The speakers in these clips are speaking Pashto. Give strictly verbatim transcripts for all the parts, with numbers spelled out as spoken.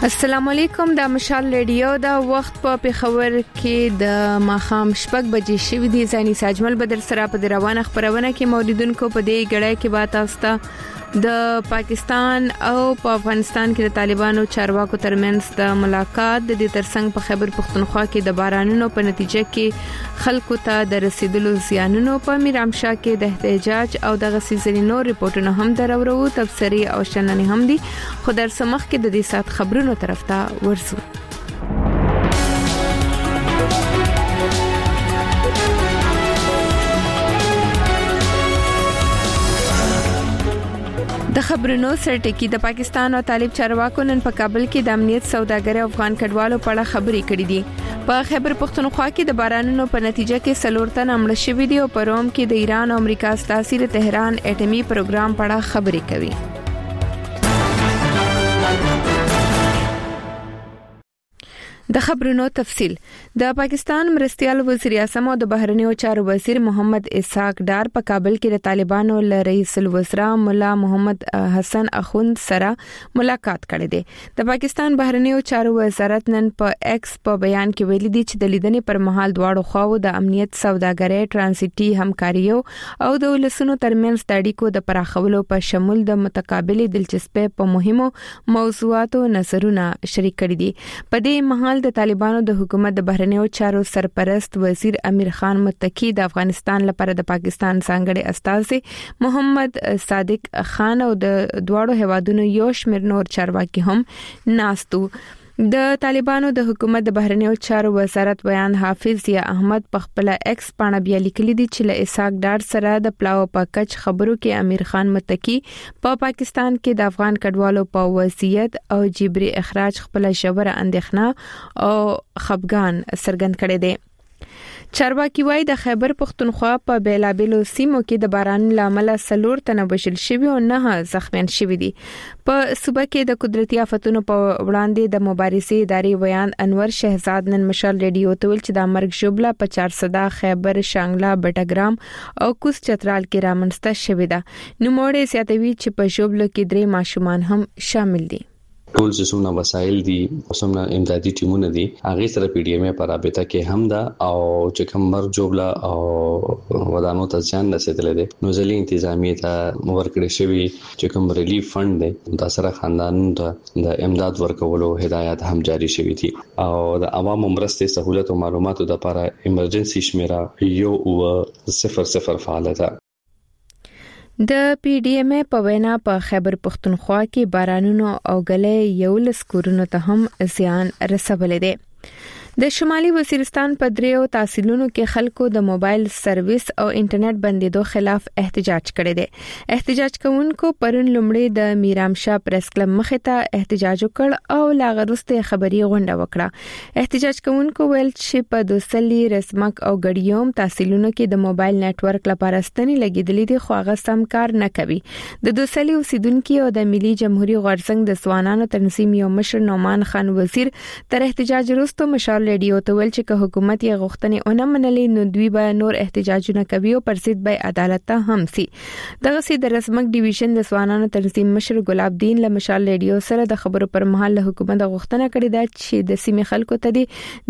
السلام علیکم د مشال رادیو دا وخت په پیښور کې د ماخام شپږ بجې شوې دي. ځاني ساجمل بدر سره په روانه خبرونه کې موریدونکو په دې غړای کې بات استه د پاکستان او په افغانستان کې د طالبانو چارواکو ترمنځ د ملاقات د دې ترڅنګ په خیبر پختونخوا کې د بارانونو په نتیجه کې خلکو ته د رسیدلو زیانونو په میرامشاه کې د احتجاج او د غسیزرینو ریپورتونه هم درورو تفسیری او شننې هم دي. خو در سمخ کې د دې سات خبرونو طرف ته ورسو. د خبرونو سرټکی د پاکستان او طالب چارواکو نن په کابل کې د امنیت سوداګر او افغان کډوالو په اړه خبرې کړې دي. په خیبر پختونخوا کې د بارانونو په نتیجه کې سلور تن مړه شوي دي او په روم کې د ایران او امریکا ستاسي د تهران اټومي پروګرام په اړه خبرې کوي. د خبرونو تفصيل د پاکستان مرستيال وزیر اعظم او د بهرنیو چارو وزیر محمد اسحاق ډار په کابل کې د طالبانو ل رئیس الوزراء مولا محمد حسن اخوند سره ملاقات کړې ده. د پاکستان بهرنیو چارو وزارت نن په ایکس په بیان کې ویلي دي چې د لیدنې پر مهال دواړو خواو د امنیت سوداګرۍ ترانزیټي همکاریو او د ولسونو ترمنځ د اړیکو د پراخولو په شمول د متقابل دلچسپۍ په مهمو موضوعاتو نظرونه شریک کړي دي. په دې مهال د طالبانو د حکومت د بهرنیو چارو سرپرست وزیر امیر خان متکی د افغانستان لپاره د پاکستان څنګه استازي محمد صادق خان او د دواړو هوادونو یو شمېر نور چارواکي هم ناستو. د طالبانو د حکومت د بهرنیو چارو وزارت بیان حافظ یا احمد په خپل ایکس باندې بیا لیکلي دي چې له اسحاق ډار سره د پلاو پکچ خبرو کې امیر خان متکی په پا پاکستان کې د افغان کډوالو په وضعیت او جبري اخراج خپل شوره اندېښنه او خفګان څرګند کړي دي. چارواکي وايي د خیبر پختونخوا په بیلابلو سیمو کې د باران لامل سلور تنه بشل شوی او نه زخمیان شوی دي. په صوبه کې د قدرتي آفتونو په وړاندې د مبارزې ادارې ویان انور شهزاد نن مشال ریډیو ته ویل چې د مرګ شوبله په چار صدا خیبر شانګلا بټګرام او کوس چترال کې رامنځته شوی ده. نو موړې سیاتوي چې په شوبله کې درې ماشومان هم شامل دي. ټول څومره وسایل دي او څومره امدادي ټیمونه دي هغه سره پی ډی ایم په رابطه کې هم ده او چې کوم مر جوړلا او ودانو ته ځان رسیدل دي نو ځلې انتظامیه ته ورکړې شوی چې کوم ریلیف فند دی د سره خاندان ته د امداد ورکولو هدایت هم جاری شوی دي او د عوامو مرستې سہولت او معلوماتو لپاره ایمرجنسي شمیره یو او صفر صفر فعال ده. د پی ډی ایم په وینا په خیبر پختونخوا کې بارانونو او غلې یو لسکورونو ته هم زیان رسولې ده. د شمالي وزیرستان په دریو تحصیلونو کې خلکو د موبایل سرویس او انټرنیټ بندیدو خلاف احتجاج کړی دی. احتجاج کوونکو پرون لومړی د میرامشاه پریس کلب مخې ته احتجاج وکړ او لاغرسته خبري غونډه وکړه. احتجاج کوونکو ویل چې په دوسلي رسمک او غړیوم تحصیلونو کې د موبایل نتورک لپاره ستنې لګیدلې دي خو هغه سم کار نه کوي. د دوسلي اوسیدونکو او د ملي جمهوریت غورځنګ د ځوانانو تنظیم یو مشر نومان خان وزیر تر احتجاج وروسته مشال ریډیو ته ویل چې حکومت یې غوښتنې اونم منلې نو دوی به نور احتجاجونه کوي او پر ضد به عدالت ته هم سي. دغه سي د رسمک ډیویژن د ځوانانو تنظیم مشر ګلاب دین له مشال ریډیو سره د خبرو پر مهال حکومت غوښتنه کړې ده چې د سیمې خلکو ته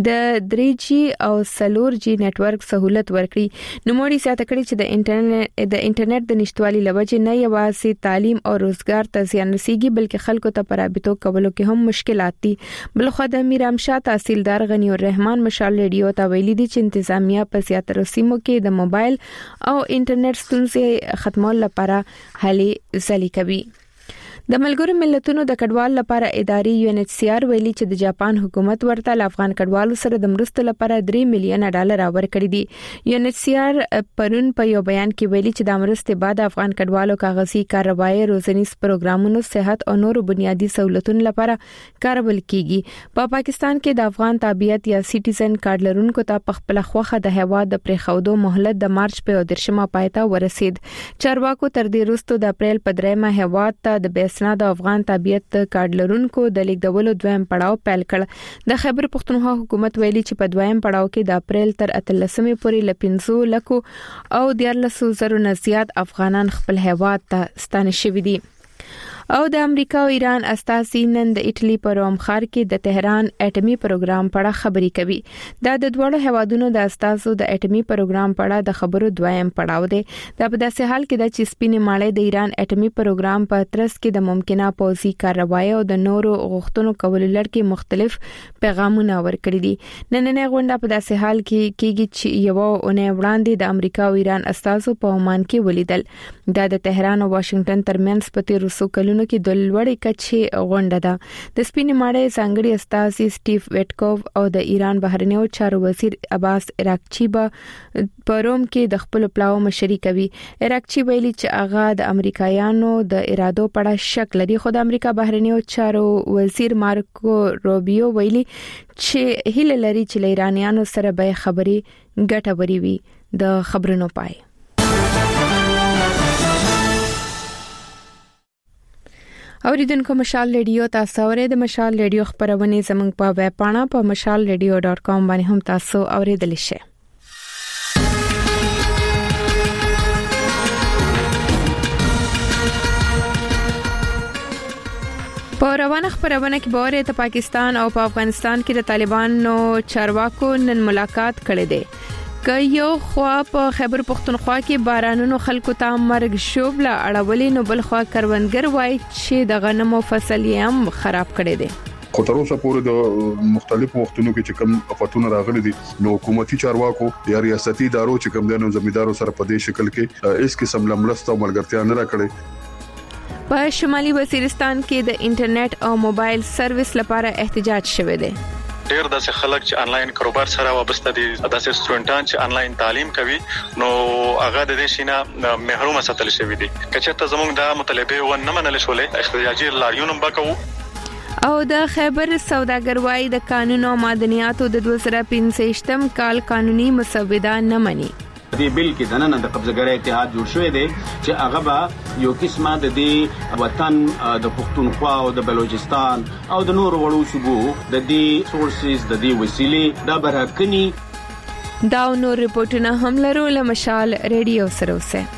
د درې جی او سلور جی نتورک سہولت ورکړي. نو موږ ساته کړی چې د انټرنیټ د انټرنیټ د نشټوالي لوجه نه یوازې تعلیم او روزګار ته زیان رسیږي بلکې خلکو ته پرابطو کولو کې هم مشکلات دي. بلخو د میرامشاه تحصیلدار غنی الرحمن مشال ریډیو ته ویلي دي چې انتظامیه په زیاتره سیمو کې د موبایل او انټرنیټ ستونزې ختمولو لپاره هلې ځلې کوي. د ملګرو ملتونو د کډوال لپاره اداري یو ان ایچ سی آر ویلي چې د جاپان حکومت ورته د افغان کډوالو سره د مرستو لپاره درې میلیون ډالر ورکړي دي. یو ان ایچ سی آر پرون په یو بیان کې ویلي چې د مرستې بعد افغان کډوالو کاغذي کاروایی روزنیز پروګرامونو صحت او نورو بنیادی سہولتونو لپاره کارول کیږي. په پا پاکستان کې د افغان تابعیت یا سټیزن کارت لرونکو ته په خپل خوخه د هوا د پرېښودو مهلت د مارچ په درشمه پایته ورسید. چارواکو تر دې وروسته د اپریل په دریمه هوا ته د اسنا د افغان تابعیت کارت لرونکو د لیکدولو دویم پړاو پیل کړ. د خیبر پختونخوا حکومت ویلي چې په دویم پړاو کې د اپریل تر اتلسمې پورې ل پنځو لکو او دیارلسو زرو نه زیات افغانان خپل هیواد ته ستانه شوي دي. او د امریکا او ایران استازي نن د ایټلی په روم ښار کې د تهران اټومي پروګرام په اړه خبري کوي. دا د دوه هیوادونو د استازو د اټومي پروګرام په اړه د خبرو دویم پړاو دی. دا په داسې حال کې د چې سپینې ماړۍ د ایران اټومي پروګرام په ترڅ کې د ممکنه پوځي کاروایی او د نورو غوښتنو کولو لړ کې مختلف پیغامونه ورکړي دي. نننې غونډه په داسې حال کې کېږي چې یو اونۍ وړاندې د امریکا او ایران استازو په عمان کې ولیدل. دا د تهران او واشنگټن ترمنځ په تیر څو کلونو کې د لوړې کچې غونډه ده. د سپینې ماړۍ ځانګړي استازي سټیو ویټکوف او د ایران بهرنیو چارو وزیر عباس عراقچی به په روم کې د خپل پلاو مشري کوي. عراقچی ویلي چې هغه د امریکایانو د ارادو په اړه شک لري، خو د امریکا بهرنیو چارو وزیر مارکو روبیو ویلي چې هیله لري چې له ایرانیانو سره به خبري ګټوري وي. د خبرونو پای اوریدونکو مشال ریډیو تاسو اورئ. د مشال ریډیو خبرونه زموږ په ویب پاڼه په مشال ریډیو ډاٹ کام باندې هم تاسو اوریدلی شئ. په روانه خبرونه کې بوره ته پاکستان او په افغانستان کې د طالبانو چارواکو نن ملاقات کړې ده. که یو خوا په خیبر پختونخوا کې بارانونو خلکو ته مرګ شوبله اړولې، نو بل خوا کروندګر وایي چې د غنمو فصل یې هم خراب کړی دی. خو تر اوسه پورې د مختلفو وختونو کې چې کوم افتونه راغلي دي، نو حکومتي چارواکو یا ریاستي ادارو چې کوم دنو زمیندارو سره په دې شکل کې اس قسم لملست او ملګرتیا نه راکړي. په شمالي وزیرستان کې د انټرنیټ او موبایل سرویس لپاره احتجاج شوه دی. ډېر داسې خلک چې انلاین کاروبار سره وابسته دي، داسې سټوډنټان چې انلاین تعلیم کوي، نو هغه د دې شینه محروم ساتل شوی دي. کچته زموږ د مطالبه و نه منل شولې، احتجاجي لاریون وکاو. او د خیبر سوداګر وای د قانون او معدنیاتو د دوه زره پنځه کال قانوني مسوده نه مني. دې بل کې د نن د قبضګر اتحاد جوړ شوی دی چې هغه به یو قسمه د دې وطن د پښتونخوا او د بلوچستان او د نورو وړو صوبو د دې سورسز د دې وسیلې د برکني دا نور رپورټونه هم لرو. له مشال ریډیو سره اوسه.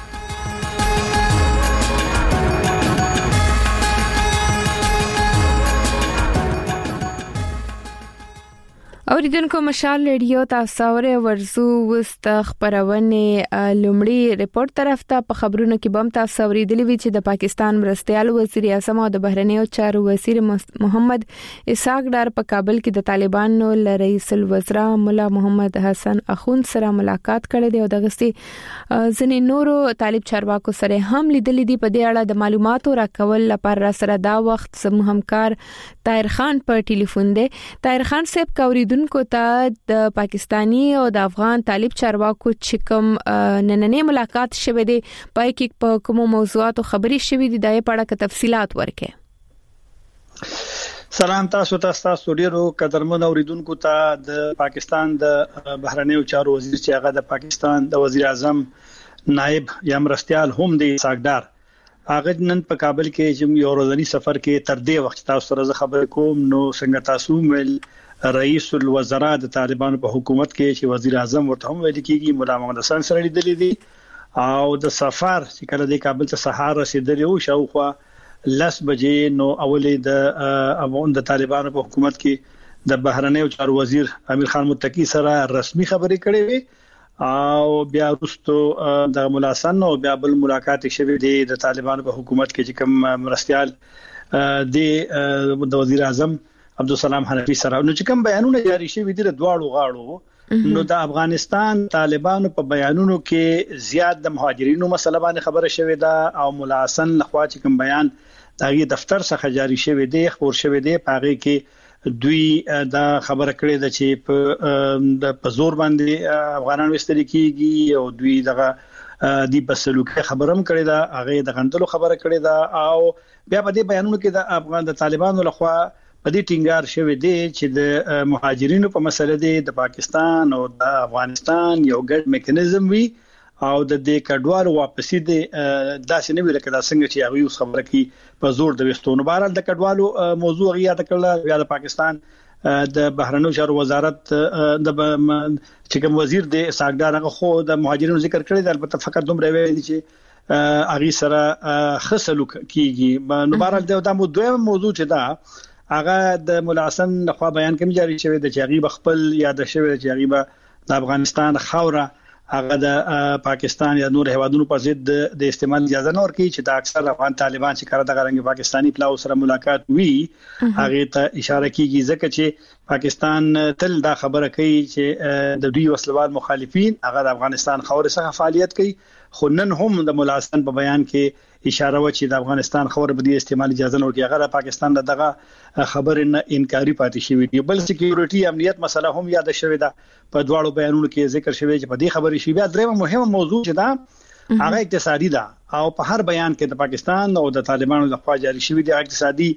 اوریدونکو مشال ریډیو تاسو اورئ. ورزو وست خبرونه لومړی ریپورت طرف ته په خبرونو کې بم تاسو اوریدلی وی چې د پاکستان مرستيال وزیر اعظم او د بهرنیو چارو وزیر محمد اسحاق ډار په کابل کې د طالبانو ل رئیس الوزرا مولا محمد حسن اخوند سره ملاقات کړې ده او د غسي ځنې نورو طالب چارواکو سره هم لیدلې دي. په دې اړه د معلوماتو راکول لپاره را سره دا وخت زموږ همکار طاهر خان په ټلیفون دی. طاهر خان صاحب کوریدون کو ته د پاکستانی او د افغان طالب چارواکو چې کوم نننې ملاقات شوه دی، پای کې په کومو موضوعاتو خبري شوې دي، دای په اړه تفصيلات ورکړي. سلام تاسو ته، تاسو ډیرو قدرمن اوریدونکو ته. د پاکستان د بهرنیو چارو وزیر چې هغه د پاکستان د وزیر اعظم نائب یا مرستيال هم دی ساګدار، هغه نن په کابل کې چې یو ورځنی سفر کې تر دې وخت تاسو سره خبرې کوم، نو څنګه تاسو مل رئیس الوزرا د طالبانو په حکومت کې چې وزیر اعظم ورته هم ویل کېږي مولا محمد حسن سره لیدلې دي، او د سفر چې کله د کابل ته سهار رسیدلی او شاوخوا لس بجې، نو اولې د افغان د طالبانو په حکومت کې د بهرنیو چارو وزیر امیر خان متقی سره رسمي خبرې کړې وي، او بیا وروسته د مولا حسن او بیا بل ملاقات شوه د طالبانو په حکومت کې چې کوم مرستيال د وزیر اعظم عبدالسلام حنفی سره. نو چې کوم بیانونه جاری شوي دي د دواړو غاړو، نو د افغانستان طالبانو په بیانونو کې زیات د مهاجرینو مسله باندې خبره شوې ده، او مولا حسن لخوا چې کوم بیان دغه دفتر څخه جاری شوی دی خبر شوی دی، پاره کې دوی دا خبره کړې ده چې په د پزور باندې افغانان وستل کیږي، او دوی دغه دی په سلوکي خبرم کړې ده، هغه د غندلو خبره کړې ده، او بیا په دې بیانونو کې د افغان د طالبانو لخوا په دې ټینګار شوی دی چې د مهاجرینو په مسله دی د پاکستان او د افغانستان یو ګډ میکانیزم وي، او د دې کډوالو واپسی دی داسې نه ویل کېدا څنګه چې هغه اوس خبره کوي په زور د وستونو. بهر د کډوالو موضوع یاد کړل، بیا د پاکستان د بهرنیو چارو وزارت د چې کوم وزیر دی ساګدار هغه خو د مهاجرینو ذکر کړی دی، البته فقط دومره ویل دي چې اغي سره خسلو کیږي. نو بهر د مو دویم موضوع چې دا هغه د مولا حسن خو بیان کوم جاری شوی د چاغي بخپل یاد شوی د چاغي د افغانستان خوره هغه د پاکستان یا نور هوادونو پر ضد د استعمال اجازه نه ورکړي چې د اکثر افغان طالبان چې کار د غرنګ پاکستانی پلاو سره ملاقات وی هغه ته اشاره کیږي ځکه چې پاکستان تل دا خبره کوي چې د دوی وسلوال مخالفین هغه د افغانستان خوره څخه فعالیت کوي. خو نن هم د مولا حسن په بیان کې اشاره و چې د افغانستان خوره به د استعمال اجازه نه ورکړي. هغه د پاکستان دغه خبر نه انکاري پاتې شوی دی. بل سکیورټي امنیت مسله هم یاد شوی ده په دواړو بیانونو کې ذکر شوی چې په دې خبرې شی بیا درېمه مهمه موضوع چې دا هغه اقتصادي ده او په هر بیان کې د پاکستان او د طالبانو لخوا جاری شوی دی اقتصادي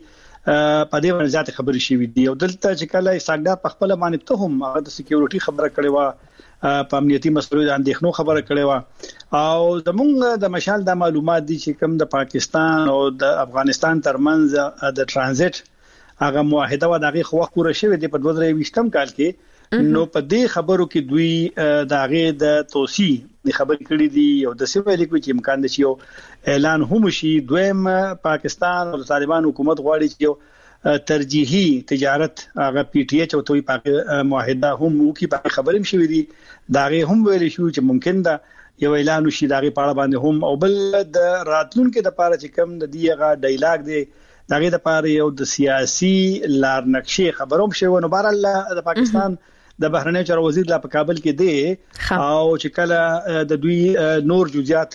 په دې باندې ځات خبرې شوی دی. او دلته چې کله استقدار په خپل باندې ته هم هغه د سکیورټي خبره کړې و په امنیتي مسلو د اندېښنو خبره کړې و او زمونږ د مشال د معلومات دي چې کوم د پاکستان او د افغانستان ترمنځ د ترانزیت هغه معاهده و دغه خو وخت پوره شوی دی په دوه زره یوولسم کال کې. نو په دې خبرو کې دوی دغه د توسيع د خبرې کړې دي او د سیمه لیکو چې امکان دي چې اعلان هم شي. دویم پاکستان او طالبان حکومت غواړي چې ترجیحي تجارت هغه پی ټی ایچ او توي په معاهده هم وکي په خبرې مشوي دي داغه هم ویل شو چې ممکن ده یو اعلان وشي داغه پاړه باندې هم او بل د راتلونکو د پاره چې کم د دیغه ډایلاګ دی داغه د پاره یو د سیاسي لار نقشې خبروم شوی. نو بهر الله د پاکستان د بهرنیو چارو وزیر لا په کابل کې دی او چې کله د دوی نور جزئیات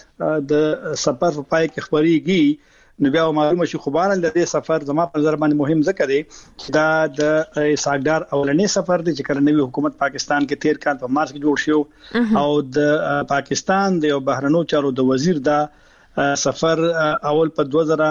د سفر په پای کې خبريږي نو بیا معلومه شي خو بهر د دې سفر زما په نظر باندې مهم ځکه دی دا د ساګدار اولنې سفر دی چې کله نوی حکومت پاکستان کې تیر کال په مارچ کې جوړ شو او د پاکستان د بهرنیو چارو د وزیر دا سفر اول په دوه زره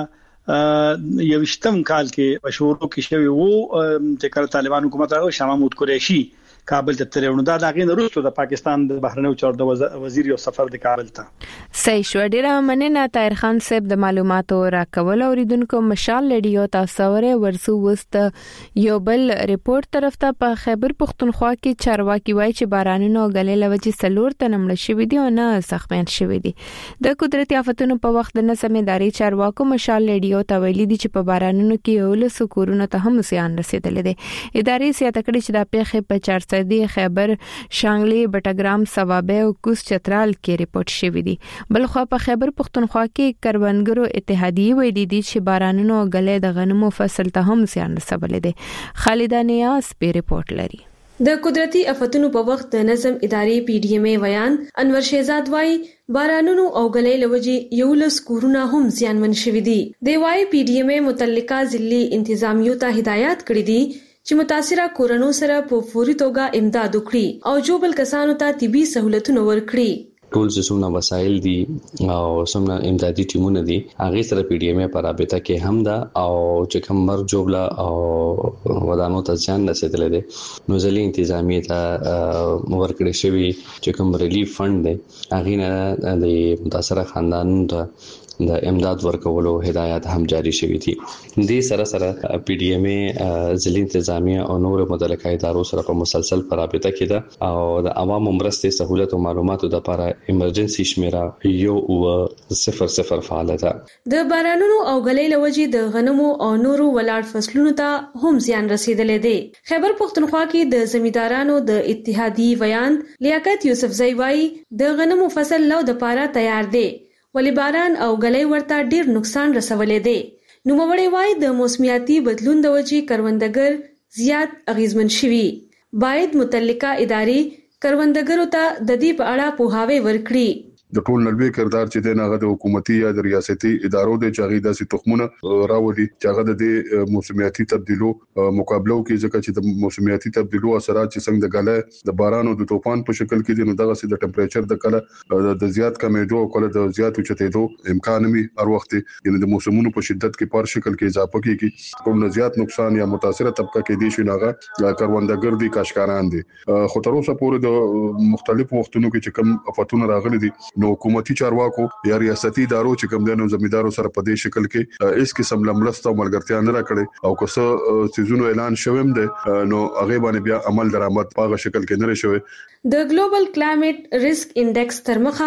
یوولسم کال کې شروع کې شوی وو چې کله طالبان حکومت راغی شاه محمود قریشي کابل ته ترونه دا دغه وروسته د پاکستان د بهرنیو چارو د وزیر یو سفر د کابل ته. صحیح شو. ډیره مننه طاهر خان صاحب د معلوماتو راکول. اوریدونکو مشال لډیو تاسو ورې ورسو وست یو بل ریپورت طرف ته په خیبر پختونخوا کې چارواکي وایي چې بارانونو غلې لوجې سلور ته نمړ شوې دي او نه سخمن شوې دي. د قدرتي آفتونو په وخت د نسمېداري چارواکو مشال لډیو ته ویلي دي چې په بارانونو کې یو له سکورونو ته هم زیان رسیدلې دي. ادارې سیاته کړي چې د پیښې په چار دی خیبر شانګلي بټګرام سوابه او کوس چترال کې ریپورت شوی دی. بل خو په خیبر پختونخوا کې کروندګرو اتحادیه ویلي دي چې بارانونو غلې د غنمو فصل ته هم زیان رسولې دي. خالد نیاز په ریپورت لري. د قدرتي آفتونو په وخت د نظم ادارې پی ډی ایم ای ویان انور شهزاد وايي بارانونو او غلې لوجې یو لس کورونه هم زیانمن شوي دي. دی وايي پی ډی ایم ای متعلقه ضلعي انتظامیو ته هدایت کړې دي چې متاثره کورونو سره په فوري توګه امداد وکړي او جو بل کسانو ته طبي سہولتونه ورکړي. ټول څومره وسایل دي او څومره امدادي ټیمونه دي هغه سره پی ډی ایم ای پر رابطه کې هم ده او چې کوم مر جوړلا او ودانو ته ځان رسیدل دي نو ځلې انتظامیه ته ورکړې شوی چې کوم ریلیف فند دی هغه نه د متاثره خاندانونو ته د امداد ورکولو هدایت هم جاری شوې دي. د سره سره پی ډی ایم ای ځلې انتظامیه او نور متعلقه ادارو سره په مسلسل پر رابطه کې ده او د عوامو مرستې سہولت او معلوماتو لپاره ایمرجنسي شمیره یو او صفر صفر فعال ده. د بارانونو او غلې لوجې د غنمو او نورو ولاړ فصلونو ته هم زیان رسیدلې دي. خیبر پختونخوا کې د زمیندارانو د اتحادی ویان لیاقت یوسف زئی وايي د غنمو فصل لو د پاره تیار دی ولی باران او غلې ورته ډیر نقصان رسولې دي. نو مړې وای د موسمیاتي بدلون د وجې کروندګر زیات اغیزمن شوي. باید متعلقه ادارې کروندګرو ته د دې په اړه پوهاوی ورکړي. د ټول نړۍ کردار چې د ناغه د حکومتي یا د ریاستي ادارو د چاغي داسې تخمونه راوړي چې هغه د موسمیاتي تبدیلو مقابله کوي ځکه چې د موسمیاتي تبدیلو اثرات چې څنګه د غلې د باران او د طوفان په شکل کې دي نو دغه سي د ټمپریچر د کله د زیات کمیدو او کله د زیات اوچتېدو امکان وي هر وخت یعنی د موسمونو په شدت کې پر شکل کې اضافه کیږي کوم زیات نقصان یا متاثره طبقه کې دي شي ناغه کروندګر دي کاشکاران دي خو تر اوسه پورې د مختلفو وختونو کې چې کوم افتونه راغلي دي نو حکومتي چارواکو یا ریاستي ادارو چې کوم دنو زمیندارو سره په دې شکل کې اس قسم لملست او ملګرتیا نه راکړي او که څه سيزونو اعلان شوم دي نو هغه باندې بیا عمل درآمد په شکل کې نه شوی. د ګلوبل کلایمټ ریسک انډیکس تر مخه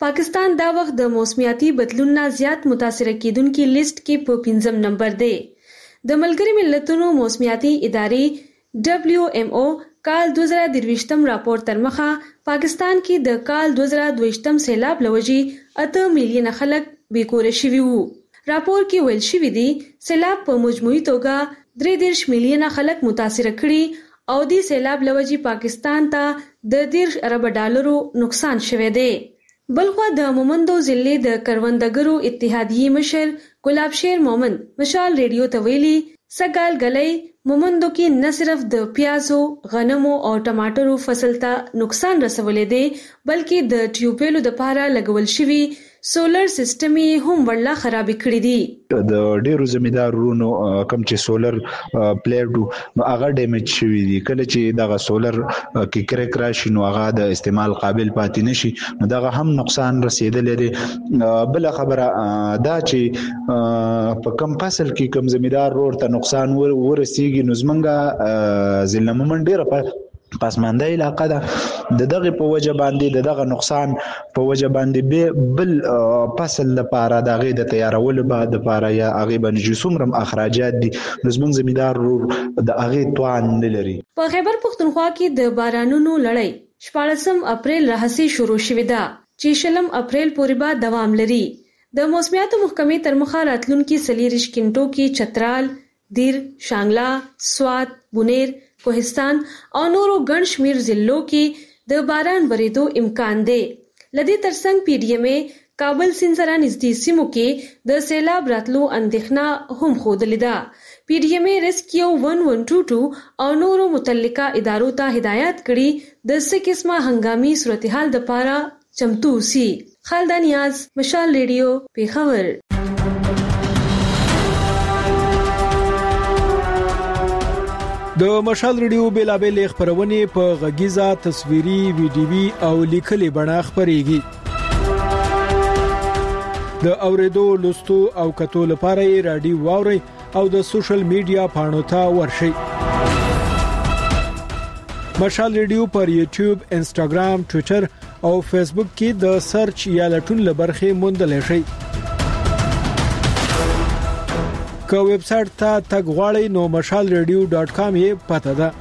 پاکستان دا وخت د موسمیاتي بدلون نه زیات متاثر کیدونکو لیست کې په پنځم نمبر دی. د ملګری ملتونو موسمیاتي ادارې دبليو ام او کال دوه زره درویشتم راپور تر مخه پاکستان کې د کال دوه زره دویشتم سیلاب لوجي اته میلیونه خلک بیکوره شوي وو. راپور کې ویل شوی دی سیلاب په مجموعي توګه درې دیرش میلیونه خلک متاثر کړي او د سیلاب لوجي پاکستان ته د دیرش ارب ډالرو نقصان شوی دی. بلخوا د مومندو ضلع د کروندګرو اتحادیې مشر ګلاب شیر مومند مشال ریډیو ته ویلي سګال غلې مومندو کې نه صرف د پیازو، غنمو او ټماټرو فصل ته نقصان رسولې دی بلکې د ټیوبویلو د پاره لګول شوی سولر سیستم یې هم ورلا خراب کړی دی. د ډیرو زمیدارونو کم چې سولر پلیټو نو هغه ډیمیج شوی دي. کله چې دغه سولر کې کرک راشي نو هغه د استعمال قابل پاتې نشي نو دغه هم نقصان رسیدلی دی. بل خبره دا چې په کم فصل کې کم زمیدار ورته نقصان ورسیږي نو زمونږه ضلع مومند ډیره پاسمانده علاقه ده. د دغه په وجه باندې دغه نقصان په وجه باندې بل فصل لپاره دغه د تیارولو بعد لپاره یا هغه باندې جسومرم اخراجات دي نو زمونږ زمیدار د هغه توان نه لري. په خیبر پختونخوا کې د بارانونو لړۍ شپاړسم اپریل راهسي شروع شوې ده چې شلم اپریل پورې به دوام لري. د موسمیاتو محکمې تر مخه راتلونکي څلوېښت غنټو کې چترال، دیر، شانګله، سوات، بونیر، کوهستان او نورو ګڼ شمیر ضلعو کې د باران ورېدو امکان دی. لدې ترڅنګ پی ډي ایم ای کابل سیند سره نږدې سیمو کې د سیلاب راتلو اندېښنه هم ښودلې ده. پی ډي ایم ای ریسکیو ون ون ټو ټو او نورو متعلقه ادارو ته هدایت کړي د څه قسمه هنګامي صورتحال دپاره چمتو اوسي. خالده نیاز، مشال ریډیو، پیښور. د مشال ریډیو بیلابل خبرونه په غږیزه، تصویري، ویډیوي او لیکلي بڼه خبريږي. د اوریدو، لوستو او کتو لپاره یې رادیو واوري او د سوشل میډیا پاڼو ته ورشئ. مشال ریډیو پر یوټیوب، انسټاګرام، ټوئیټر او فیسبوک کې د سرچ یا لټون لبرخه موندل شي. که ویب سټ ته تګ غواړئ نو مشال ریډیو ډاټ کام یې پته ده.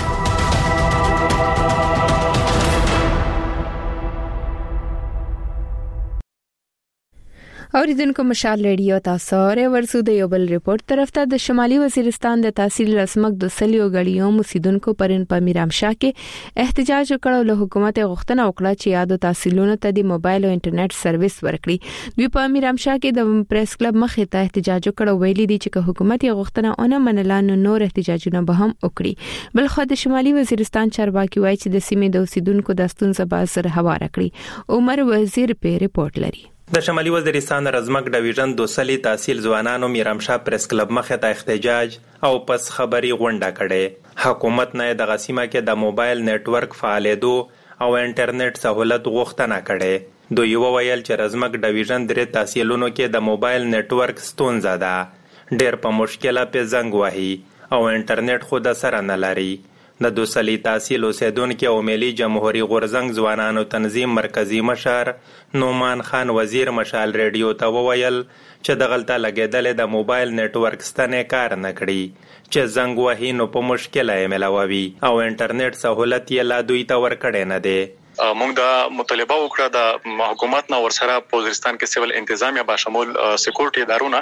اوریدونکو مشال ریډیو تاسو ورې ورسو د یو بل ریپورت طرف ته. د شمالي وزیرستان د تحصیل رسمک د سلیو غړیو مسیدونکو پرن په میرامشاه کې احتجاج وکړو. له حکومت غوښتنه وکړه چې یادو تحصیلونو ته د موبایل او انټرنیټ سرویس ورکړي. دوی په میرامشاه کې د پریس کلب مخې ته احتجاج وکړو. ویلي دي چې حکومت غوښتنه اونه منلان نور احتجاجونه به هم وکړي. بل خو د شمالي وزیرستان چارواکي وایي چې د سیمې د اوسیدونکو د ستونزې به سره هواره کړي. عمر وزیر په ریپورت لري. د شمالي وزیرستان رزمک ډیویژن دوسلی تحصیل ځوانانو میرامشاه پریس کلب مخې ته احتجاج او پس خبري غونډه کړې. حکومت نه د غسیمه کې د موبایل نتورک فعالېدو او انټرنیټ سہولت غوښتنه کړې. دوی وویل چې رزمک ډیویژن درې تحصیلونو کې د موبایل نتورک ستونزه ده. ډېر په مشکله په زنګ وهي او انټرنیټ خو د سره نه لري. د دوسلی تحصیل اوسیدونکو او ملي جمهوریت غورزنګ ځوانانو تنظیم مرکزی مشر نومان خان وزیر مشال ریډیو ته وویل چې د غلطه لګیدل د موبایل نتورک ستنه کار نه کړي چې زنګ وهي نو په مشکله یې ملوي او انټرنیټ سہولت یې لا دوی ته ورکړې نه دی. موږ د مطالبه وکړه د حکومت نه ورسره په وزیرستان کې سیول انتظامیه با شمول سکیورټي ادارونه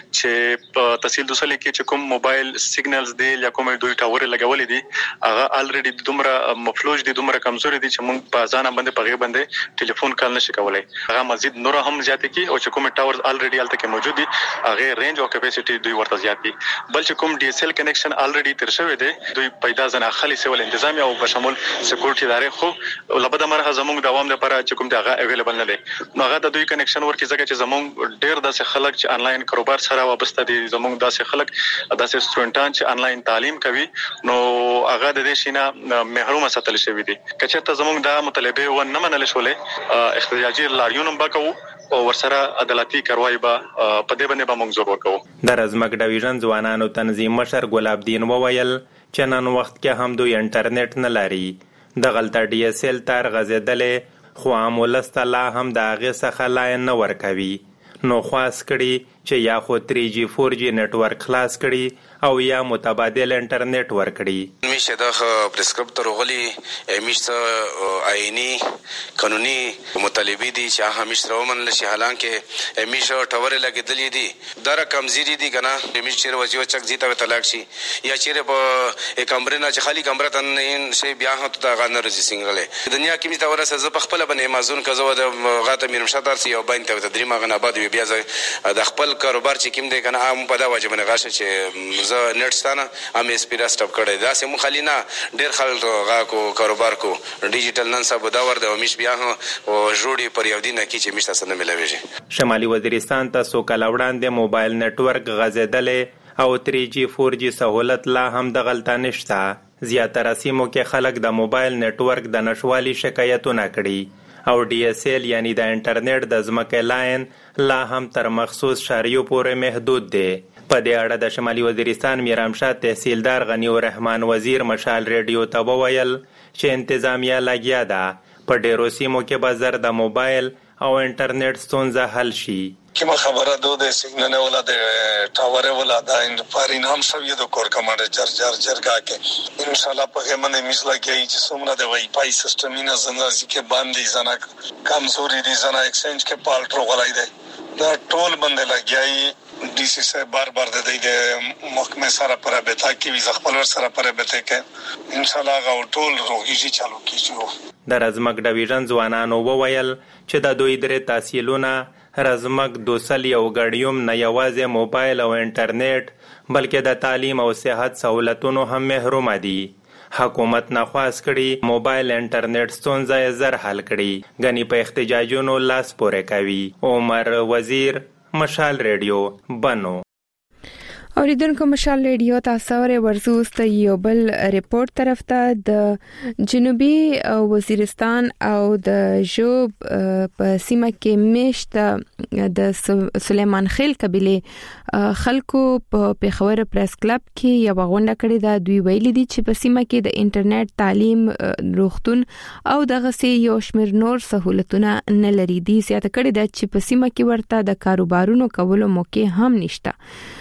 چې په تحصیل دوسلی کې چې کوم موبایل سیګنلز دی یا کوم دوی ټاور لګولې دي هغه الریډي دومره مفلوج دي دومره کمزوري دي چې موږ په ځان باندې په غي باندې ټلیفون کال نشي کولای. هغه مزید نور هم زیات کی او چې کوم ټاورز الریډي الته کې موجود دي هغه رینج او کیپاسټي دوی ورته زیات دي. بل چې کوم ډي اس ال کنیکشن الریډي تر شوی دی دوی پیدا ځنه خالي سیول انتظامیه او په شمول سکیورټي ادارې خو لبد مرحه زموږ دوام لپاره چې کوم دغه اویلیبل نه دی نو هغه د دوی کنیکشن ورکړي ځکه چې زموږ ډېر داسې خلک چې انلاین کاروبار سره وابسته دي. زموږ داسې خلک داسې سټوډنټان چې انلاین تعلیم کوي نو هغه د دې شینه محروم ساتل شوی دي. کچته زموږ د مطالبه و نه منل شولې احتجاجي لاریون بکو او ورسره عدالتي کاروایی به په دې باندې به موږ زور وکړو. د رزمک ډیویژن ځوانانو تنظیم مشر ګلاب دین وویل چې نن وخت کې هم دوی انټرنیټ نه لري. د غلطه ډي اس ال تار غزیدلې خو عامولسته لا هم د هغې څخه لاین نه ورکوي. نو خواست کړي چې یا خو تری جی فور جی نتورک خلاص کړي او یا متبادل انټرنیټ ورکړي. میشه د پرسکرپټر غلي میشه آئینی قانوني مطالبه دي چې همیشه رومن لشي حالانکه میشه ټاور لګیدلې دي دا رقم زیری دي کنه میشه چیرې وځي چک زیته طلاق شي یا چیرې په کمرې نه چې خالی کمره تن نه شي بیا هته دا غنر رجی سنگله دنیا کې می تا ورسه ز په خپل باندې امازون کزو د غاته مینم شادر سی او باندې ته تدریم غن آباد بیا د خپل کاروبار چې کوم دی کنه عام په دا واجب نه غاشه چې ز نت ستانه ام اس پی را سټاپ کړی دا سه مخالینا ډیر خلک غا کو کاروبار کو ډیجیټل نن سبا دا ور د مش بیا او جوړي پر یو دینه کې چې مشته سره ملويږي. شمالي وزیرستان ته سو کال وړاندې موبایل نتورک غځیدلې او تری جی فور جی سہولت لا هم د غلطه نشته. زیاتره سیمو کې خلک د موبایل نتورک د نشوالي شکایتونه کړي او ډي اس ال یعنی د انټرنیټ د ځمکې لاین لا هم تر مخصوص شاریو پورې محدود دی. په دې اړه د شمالي وزیرستان میرامشاه تحصیلدار غنی الرحمن وزیر مشال ریډیو ته وویل چې انتظامیه لګیا ده په ډیرو سیمو کې به زر د موبایل او انټرنیټ ستونزه حل شي. کما خبره دو د سیګنل ولا د ټاور ولا د پارین هم سوي د کور کمانډ جر جر جرګه کې ان شاء الله په همنه مثله کې چې څومره د وای فای سیستم نه زنځي کې باندې زنه کمزوري دي زنه ایکسچینج کې پالټرو غلای دی دا ټول باندې لګیای ډي سي سره بار بار د دې محکمه سره پر رابطه کې وي خپل سره پر رابطه کې ان شاء الله غو ټول روغیږي چالو کیږي. د رزمک ډیویژن ځوانانو وویل چې د دوی درې تحصیلونه رزمک دوسل یو ګډیوم نه یوازې موبایل او انټرنیټ بلکې د تعلیم او صحت سہولتونو هم محروم دي. حکومت نه خواست کړي موبایل انټرنیټ ستونزه زر حل کړي غني په احتجاجونو لاس پورې کوي. عمر وزیر مشال ریډیو بنو. اوریدونکو مشال ریډیو تاسو ورې ورزوست یو بل ریپورت طرف ته د جنوبي وزیرستان او د جوب په سیمه کې میشته د سلیمان خیل قبيله خلکو په پیښور پریس کلب کې یو غونډه کړې ده. دوی ویلي دي چې په سیمه کې د انټرنیټ تعلیم روغتون او دغه سي یو شمیر نور سہولتونه نه لري. دي زیاته کړې ده چې په سیمه کې ورته د کاروبارونو کولو موقع هم نشته.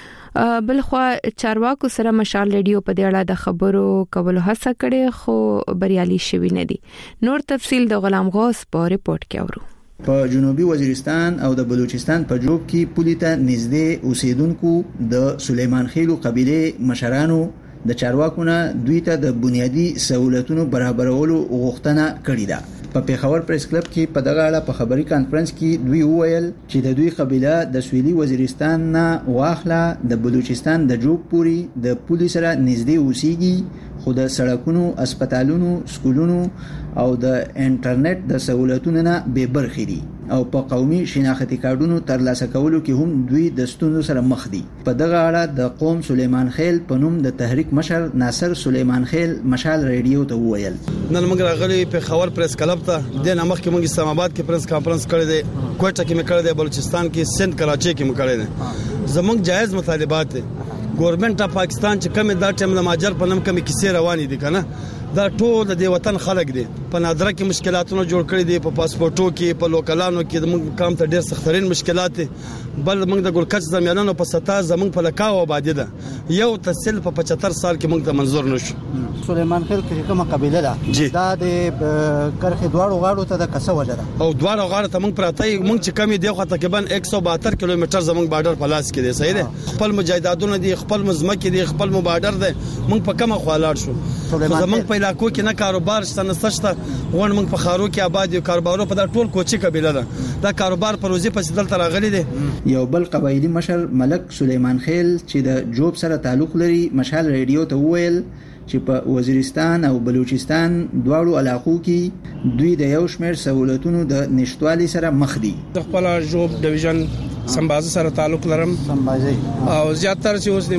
بلخوا چارواکو سره مشال ریډیو په دې اړه د خبرو کولو هڅه کړې خو بریالي شوی نه دي. نور تفصیل د غلام غوث په ریپورت کې اورو. په جنوبي وزیرستان او د بلوچستان په جوب کې پولیته نږدې اوسیدونکو د سلیمان خیلو قبيله مشرانو د چارواکو نه دوی ته د بنیادی سہولتونو برابرولو غوښتنه کړې ده. په پیښور پریس کلب کې په دغه اړه په خبري کانفرنس کې دوی وویل چې د دوی قبيله د سویلي وزیرستان نه واخله د بلوچستان د جوب پوری د پولیس سره نږدې اوسېږي خو د سړکونو، اسپیټالونو، سکولونو او د انټرنیټ د سہولتونو نه بے برخې دي او په قومي شناختی کارډونو ترلاسه کولو کې هم دوی د ستونزو سره مخ دي. په دغه اړه د قوم سلیمان خیل په نوم د تحریک مشر ناصر سلیمان خیل مشال ریډیو ته وویل نن موږ راغلي په خبر پریس کلب ته د نامخ کې موږ اسلام آباد کې پریس کانفرنس کړی دی، کوټه کې مې کړی دی، بلوچستان کې، سند کراچي کې مې کړی دی. زموږ جایز مطالبات دي ګورنمنت اف پاکستان چې کوم د ټیم د ماجر په نوم کوم کیسې روانې دي کنه دا ټول د وطن خلک دي په نادره کې مشکلاتونه جوړ کړی دي په پاسپورتو کې په لوکلانو کې د موږ کام ته ډېر سخترین مشکلات دي. بل موږ د ګلکچ زميانانو په ستا زموږ په لکاو آبادی ده یو تحصیل په پچهتر سال کې موږ ته منزور نشو. سلیمان خیل کې کومه قبيله ده دا د کرخ دواړو غاړو ته د کسه وجه ده او دواړو غاړو ته موږ پراته موږ چې کمی دی خو تقریبا یک سو بهتر کیلومتر زموږ بارډر په لاس کې دی. صحیح ده خپل مجاهدادونه دي خپل مزمکه دي خپل بارډر ده موږ په کومه خوالاړ شو زموږ په علاقو کې نه کاروبار شته نه سشته غون موږ په خارو کې آباد یو کاروبارو په دا ټول کوچی قبيله ده دا کاروبار پروژې په سدل تر غلي دي. یو بل قبایلی مشر ملک سلیمان خیل چې د جوب سره تعلق لري مشال ریډیو ته وویل چې په وزیرستان او بلوچستان دواړو علاقو کې دوی د یو شمېر سہولتونو د نشټوالي سره مخ دي. د خپل جوب ډیویژن سمبازي سره تعلق لرم سمبازي او زیاتره چې اوس د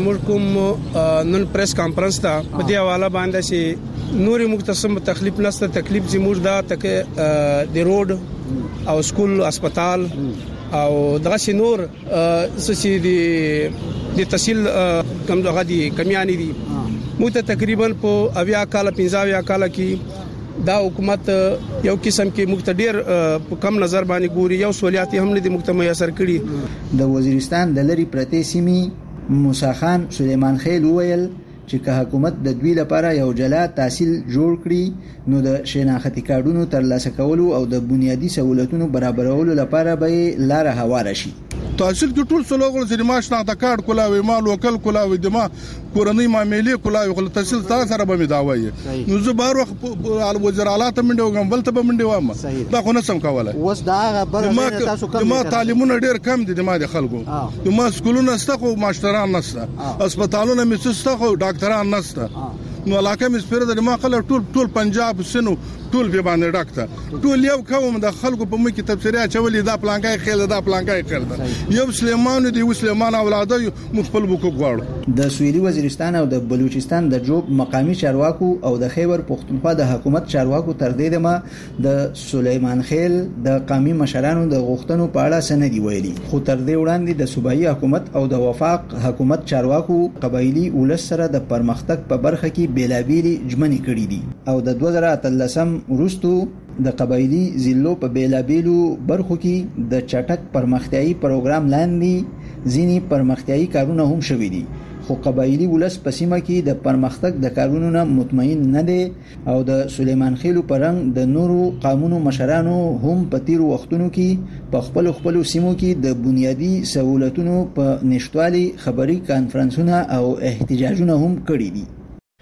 ملک نن پریس کانفرنس ته په دې حواله باندې چې نوري مختصم تکلیف نشته تکلیف زموږ دا تک د روډ او سکول اسپیټال او دغه شي نور سسي دي د تحصیل کم دغه دي کمیانی دي مو ته تقریبا په اویا کال پنځه اویا کال کې دا حکومت یو قسم کې مقتدر په کم نظر باندې ګوري یو سہولیات هم نه دي مکتمل اثر کړي. د وزیرستان د لری پرتې سیمې موسی خان سلیمان خیل ویل چې که حکومت د دوی لپاره یو جلا تحصیل جوړ کړي نو د شناختی کارډونو ترلاسه کولو او د بنیادی سہولتونو برابرولو لپاره به لار هواره شي. تحصیل کې ټول سلوغل سینما شناخته کارت کولاوي ما لوکل کولاوي د ما کورنۍ معاملې کولاوي خل تحصیل تاسو سره به مداوي نو زه بار وخت وزیر اعلی ته منډه وګم بل ته به منډه وامه دا خو نه سم کوله. اوس دا غبر تاسو کوم ما تعلیمونه ډیر کم دي د ما د خلکو ما سکولونه ستخو ماشټران نسته هسپتالونه مې ستخو ډاکټران نسته نو علاقه مې سپیره د ما خلک ټول ټول پنجاب سينو ټول به باندې ډاکټر ټول یو کوم د خلکو په مخ کې تفسیریا چولې دا پلانکای خیل دا پلانکای خیل یو سليمان دی سليمان اولاده مخبل بوکو غواړو. د سویلي وزیرستان او د بلوچستان د جوب مقامی چارواکو او د خیبر پختونخوا د حکومت چارواکو تر دې دمه د سلیمان خیل د قومي مشرانو د غوښتنو په اړه سندې ویلي خو تر دې وړاندې د صوبایي حکومت او د وفاق حکومت چارواکو قبایلی ولس سره د پرمختګ په برخه کې بیلابېلې ژمنې کړې دي او د دوه زره اتلسم وروستو د قبایلی ضلعو په بیلابېلو برخو کې د چټک پرمختیايي پروګرام لاندې ځینی پرمختیايي کارونه هم شوي دي خو قبایلی ولس په سیمه کې د پرمختګ د کارونو نه مطمئن نه دي او د سلیمان خیلو پرنګ د نورو قانونو مشرانو هم په تیر وختونو کې په خپل خپل سیمو کې د بنیادی سہولتونو په نشټوالي خبري کانفرنسونه او احتجاجونه هم کړي دي.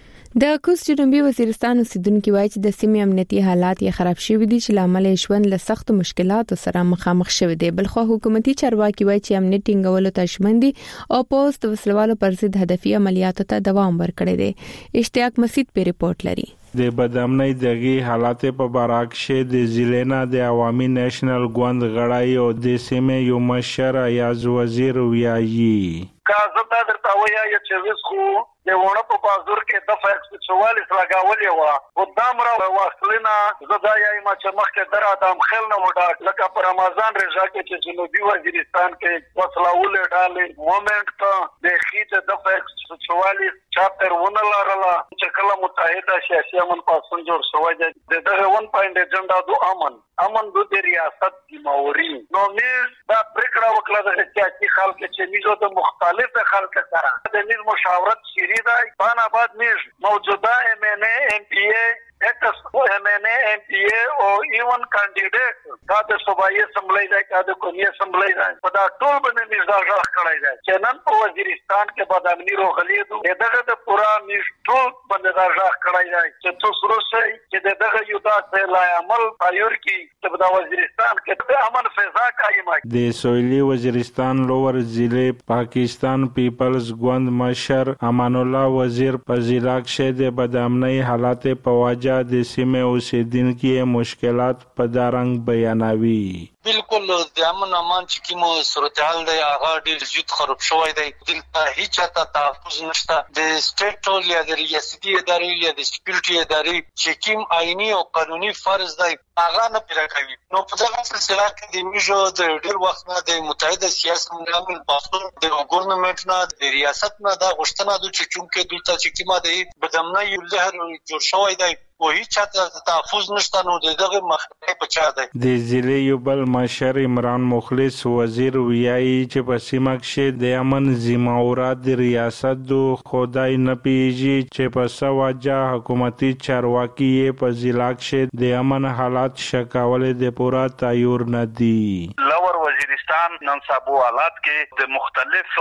د کوز جنوبي وزیرستان اوسیدونکو وایي چې د سیمې امنیتي حالات یې خراب شوي دي چې لامل ژوند له سخت مشکلاتو سره مخامخ شوي دي. بلخو حکومتي چارواکي وایي چې امنیت ټینګولو ته ژمن دي او پوسټ وسلوالو پر ضد هدفي عملیاتو ته دوام ورکړي دي. اشتیاق مسعود په ریپورت لري. د بدامنۍ دغه حالات په باراکشه د ضلعنا د عوامي نېشنل ګوند غړای او د سیمې یو مشر ایاز وزیر ویایي کازه دا درته وایي چې وسخو د ونه په بازار کې د فیکس چوالیس لګاولې و قدام را واصلینا زدا یې ما چې مخکې در ادم خل نه وډا لکه پر رمضان رضا کې چې جنوبي وزیرستان کې وصلاول ډالې مومنت ته د خېت د فیکس چوالیس چاپټر ونه لارلا چې کله متحده سیاسي امن پاسون جوړ شوی دی دغه ون پوینټ ایجنډا دو امن امن د ریاست دی موري نو مې دا پریکړه وکړه د سیاسي خلک چې میزو د مختلف خلک سره د نیر مشاورت شری دی بانا بعد میز موجوده ام ان ای ام پی ای ایکس ام ان ای ام پی ای او ایون کاندیډیټ دا د صوبایي اسمبلی دی دا د قومي اسمبلی دی په دا ټول باندې میز دا ځخ کړی دی چې نن په وزیرستان کې بدامنی روغلی دو دغه د پورا میز ټول باندې دا ځخ کړی دی چې تاسو سره چې دغه یو داسې لا عمل پایور کې چې په وزیرستان کې د امن فضا قائم وي. د سویلي وزیرستان لوور ضلع پاکستان پیپلز ګوند مشر امان الله وزیر په ضلع کې د بدامنۍ حالات په واجه د سیمې اوسیدونکو مشکلات په دارنګ بیانوي. بالکل د امن امان چې کوم صورتحال دی هغه ډیر زیات خراب شوی دی دلته هیڅ ته تحفظ نشته د سټیټ ټول یا د ریاستي ادارې یا د سکیورټي ادارې چې کوم آئینی او قانوني فرض دی هغه نه پیرا کوي نو په دغه سلسله کې د میجو د ډیر وخت نه د متحده سیاسي منظم پاسون د ګورنمنت نه د ریاست نه د غشتنه د چونکې دلته چې کومه دی بدامنۍ یو لهر جوړ شوی دی او هیڅ ته تحفظ نشته نو دغه مخکې پچا دی. د ضلع یو بل مشر عمران مخلص وزیر ویایي چې په سیمه کې د امن ذمہورات د ریاست دو خدای نه پیږي چې په سواجه حکومتي چارواکي په ضلع کې د امن حالات شکاول د پورا تایور نه دي. لوور وزیرستان نن سبا حالات کې د مختلف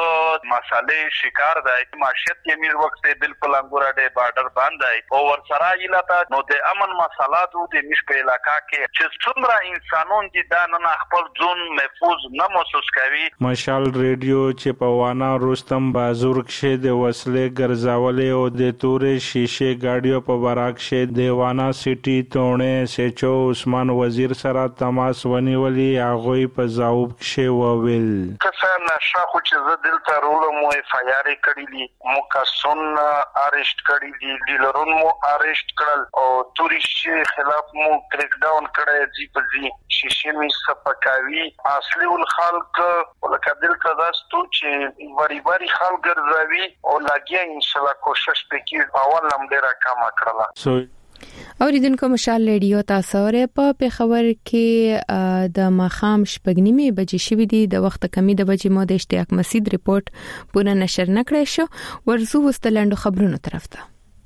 مسالې شکار دی معیشت کې میر وخت بالکل انګورا د بارډر باندې او ورسره یلاته نو د امن مسالاتو د مش په علاقہ کې چې څومره انسانون دي دا نه خپل ځون محفوظ نه محسوس کوي. مشال ریډیو چې په وانا رستم بازور کې د وسلې ګرځاولې او د تورې شیشه گاډیو په براک کې د وانا سټي تونه سچو عثمان وزیر سره تماس ونیولي هغه په جواب کې وویل کسه نشه خو چې زه دلته رول مو فایاري کړی دي مو کسون اریسټ کړی دي ډیلرون مو اریسټ کړل او توري خلاف مو کریک ډاون کړی دی په دې شیشه می صفکاوی اصلي ول خلق ولکه دلته داستو چې بری بری خلک ګرځوي او لګي ان شاء الله کوشش وکړي اول نمبر کما کړلا. اوریدونکو مشال ریډیو تاسو ورې په پیښور کې د ماخام شپږنیمه بجې شوې دي د وخت کمی د بجې مو د اشتیاق مسعود ریپورت پوره نشر نکړی شو ورزو وستلندو خبرونو طرف ته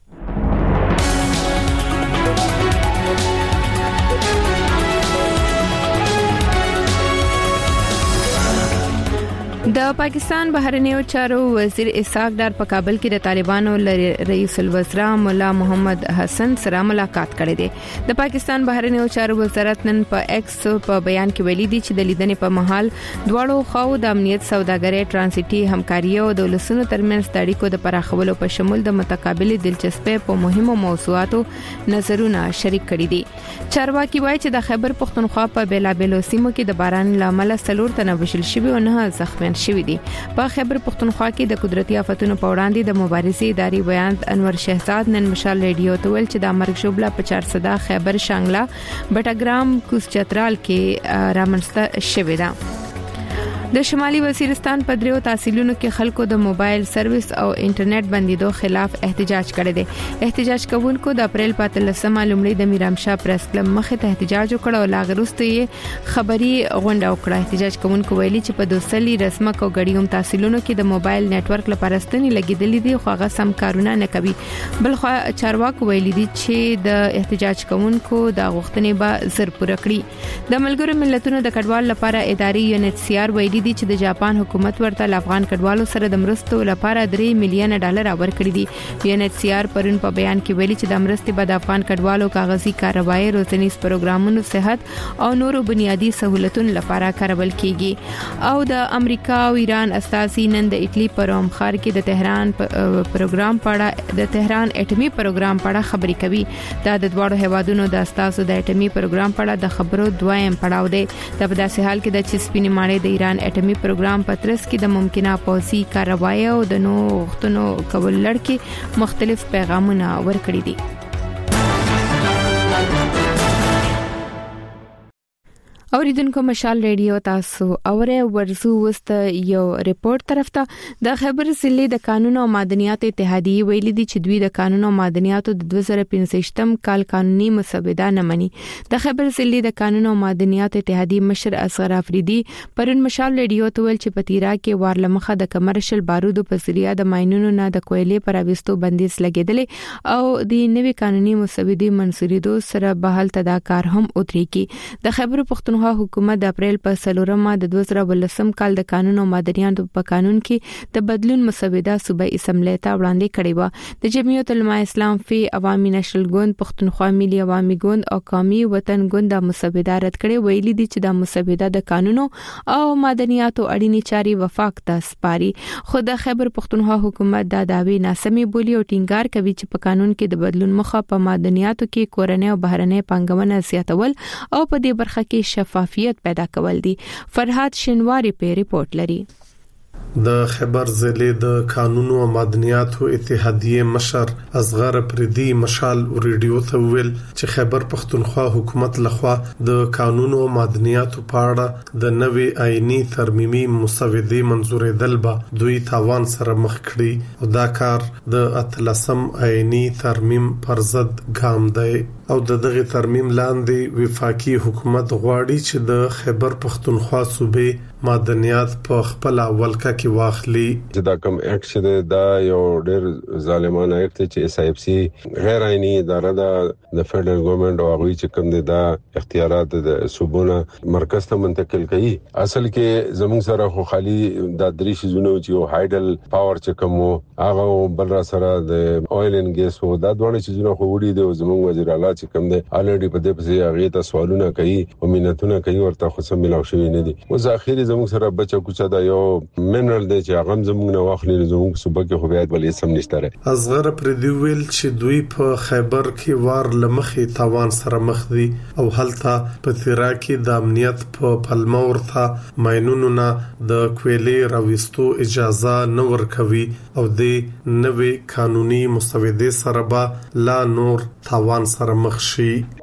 د پاکستان بهرنیو چارو وزیر اسحاق ډار په کابل کې د طالبانو رئیس الوزرا مولا محمد حسن سره ملاقات کړې ده د پاکستان بهرنیو چارو وزارت نن په ایکس په بیان کې ویلي دي چې د لیدنې په محل دواړو خواو د امنیت سوداګرۍ ترانزیټي همکاري او د ولسونو ترمنځ د اړیکو د پراخولو په شمول د متقابل دلچسپۍ په مهمو موضوعاتو نظرونه شریک کړي دي چارواکي وایي چې د خیبر پختونخوا په بیلابیلو سیمو کې د باران لامل سلور تنه وشل شوی او نه زخمیان شوی دي په خیبر پختونخوا کې د قدرتي آفتونو په وړاندې د مبارزې اداري بیان انور شهزاد نن مشال ریډیو ته ویل چې د مرګ شوبله په چار صدا خیبر شانګلا بټاګرام کوس چترال کې رامنځته شوی ده د شمالي وزیرستان په دریو تحصیلونو کې خلکو د موبایل سرویس او انټرنیټ بندیدو خلاف احتجاج کړی دی احتجاج کوونکو د اپریل په اتلسمه لومړی د میرام شاه پریس کلب مخې ته احتجاج وکړ او لاغروسته یې خبري غونډه وکړه احتجاج کوونکو ویلي چې په دوسلي رسمه کو غړیوم تحصیلونو کې د موبایل نتورک لپاره ستنې لګیدلې دي خو هغه سم کارونه نه کوي بل خو چارواکو ویلي دي چې د احتجاج کوونکو د غوښتنې به زر پوره کړي د ملګرو ملتونو د کډوال لپاره اداري یو ان ایچ سی آر ویلي دي چې د جاپان حکومت ورته افغان کډوالو سره د مرستو لپاره درې میلیون ډالر ورکړي دي یو ان ایچ سی آر پرون په بیان کې ویلي چې د مرستې بعد افغان کډوالو کاغذي کاروایی روزنیز پروګرامونو صحت او نورو بنیادی سہولتونو لپاره کارول کیږي او د امریکا او ایران استازي نن د اټلی په روم ښار کې د تهران پروګرام پاړه د تهران اټومي پروګرام پاړه خبري کوي دا د دوه هیوادونو د استازو د اټومي پروګرام پاړه د خبرو دویم پړاو دی د په داسې حال کې د چسپینی ماړې د ایران اټومي پروګرام پترس کې د ممکنه پوځي کاروایی او د نو وختونو کول لړ مختلف پیغامونه ورکړي دي اوریدونکو مشال ریډیو تاسو اوره ورزو وست یو ریپورت طرف ته د خیبر ضلع د قانون او معدنیات اتحادیه ویلي دي چې دوی د قانون او معدنیاتو د دوه زره پنځه کال قانوني مسوده نه مني د خیبر ضلع د قانون او معدنیات اتحادیه مشر اصغر افریدي پرون مشال ریډیو ته ویل چې پتیرا کې وارلمخه د کمرشل بارودو په ذریعہ د ماينونو نه د کویلې پر اوستو بندیز لګیدل او د نوي قانوني مسودي منسوریدو سره بحال تداکار هم اترېږي د خیبر پختونخوا حکومت د اپریل په سلورمه د دوه زره ولسم کال د قانون او معدنیاتو په قانون کې د بدلون مسوده صوبایي اسمبلی ته وړاندې کړې و د جمعیت العلماء اسلام فی عوامي نشل ګوند پختونخوا ملي عوامي ګوند او قومي وطن ګوند د مسوده رد کړې ویلي دي چې د مسوده د قانون او معدنیاتو اړینی چاري وفاق ته سپاري خو د خیبر پختونخوا حکومت دا داوی ناسمي بولی او ټینګار کوي چې په قانون کې د بدلون مخه په معدنیاتو کې کورنۍ او بهرنۍ پانګونه زیاتول او په دې برخه کې شفافیت پیدا کول دي فرحات شینواری په ریپورت لري د خیبر ضلع د قانون او معدنیاتو اتحادیه مشر اصغر افریدي مشال ریډیو ته ویل چې خیبر پختونخوا حکومت لخوا د قانون او معدنیاتو په اړه د نوي آئینی ترمیمي مسودې منزورېدل به دوی تاوان سره مخ کړي او دا کار د اتلسم آئینی ترمیم پر ضد ګام دی او د دغه ترمیم لاندې وفاقي حکومت غواړي چې د خیبر پختونخوا صوبې معدنیات په خپل ولکه کې واخلي چې دا کوم اکټ چې دا یو ډېر ظالمانه اکټ چې اس آی اف سی غیر آئینی اداره ده د فدرل ګورنمنت او هغه چې کوم دي دا اختیارات د صوبونه مرکز ته منتقل کړي اصل کې زموږ سره خو خالي د درې شیزونو چې هایډل پاور چې کوم هغه بل را سره د اویل ان ګیس او دا دوه شیزونو خو وړي دي زموږ وزیر اعلی چې کوم دي الریډي په دې پسې هغه ته سوالونه کوي او مينتونه کوي ورته خو سم ملاو شوی نه دي او ځاخري زموږ سره بچا کوڅه دا یو منرال دی چې هغه زموږ نه واخلي زموږ صوبه کې خو بیا ولې سم نشته اصغر پردي ویل چې دوی په خیبر کې وار لمخې تاوان سره مخ دي او هلته په تیرا کې د امنیت په پلمه ورته ماينونو نه د کویلې راوستو اجازه نه ورکوي او د نوې قانوني مسودې سره به لا نور تاوان سره مخ شي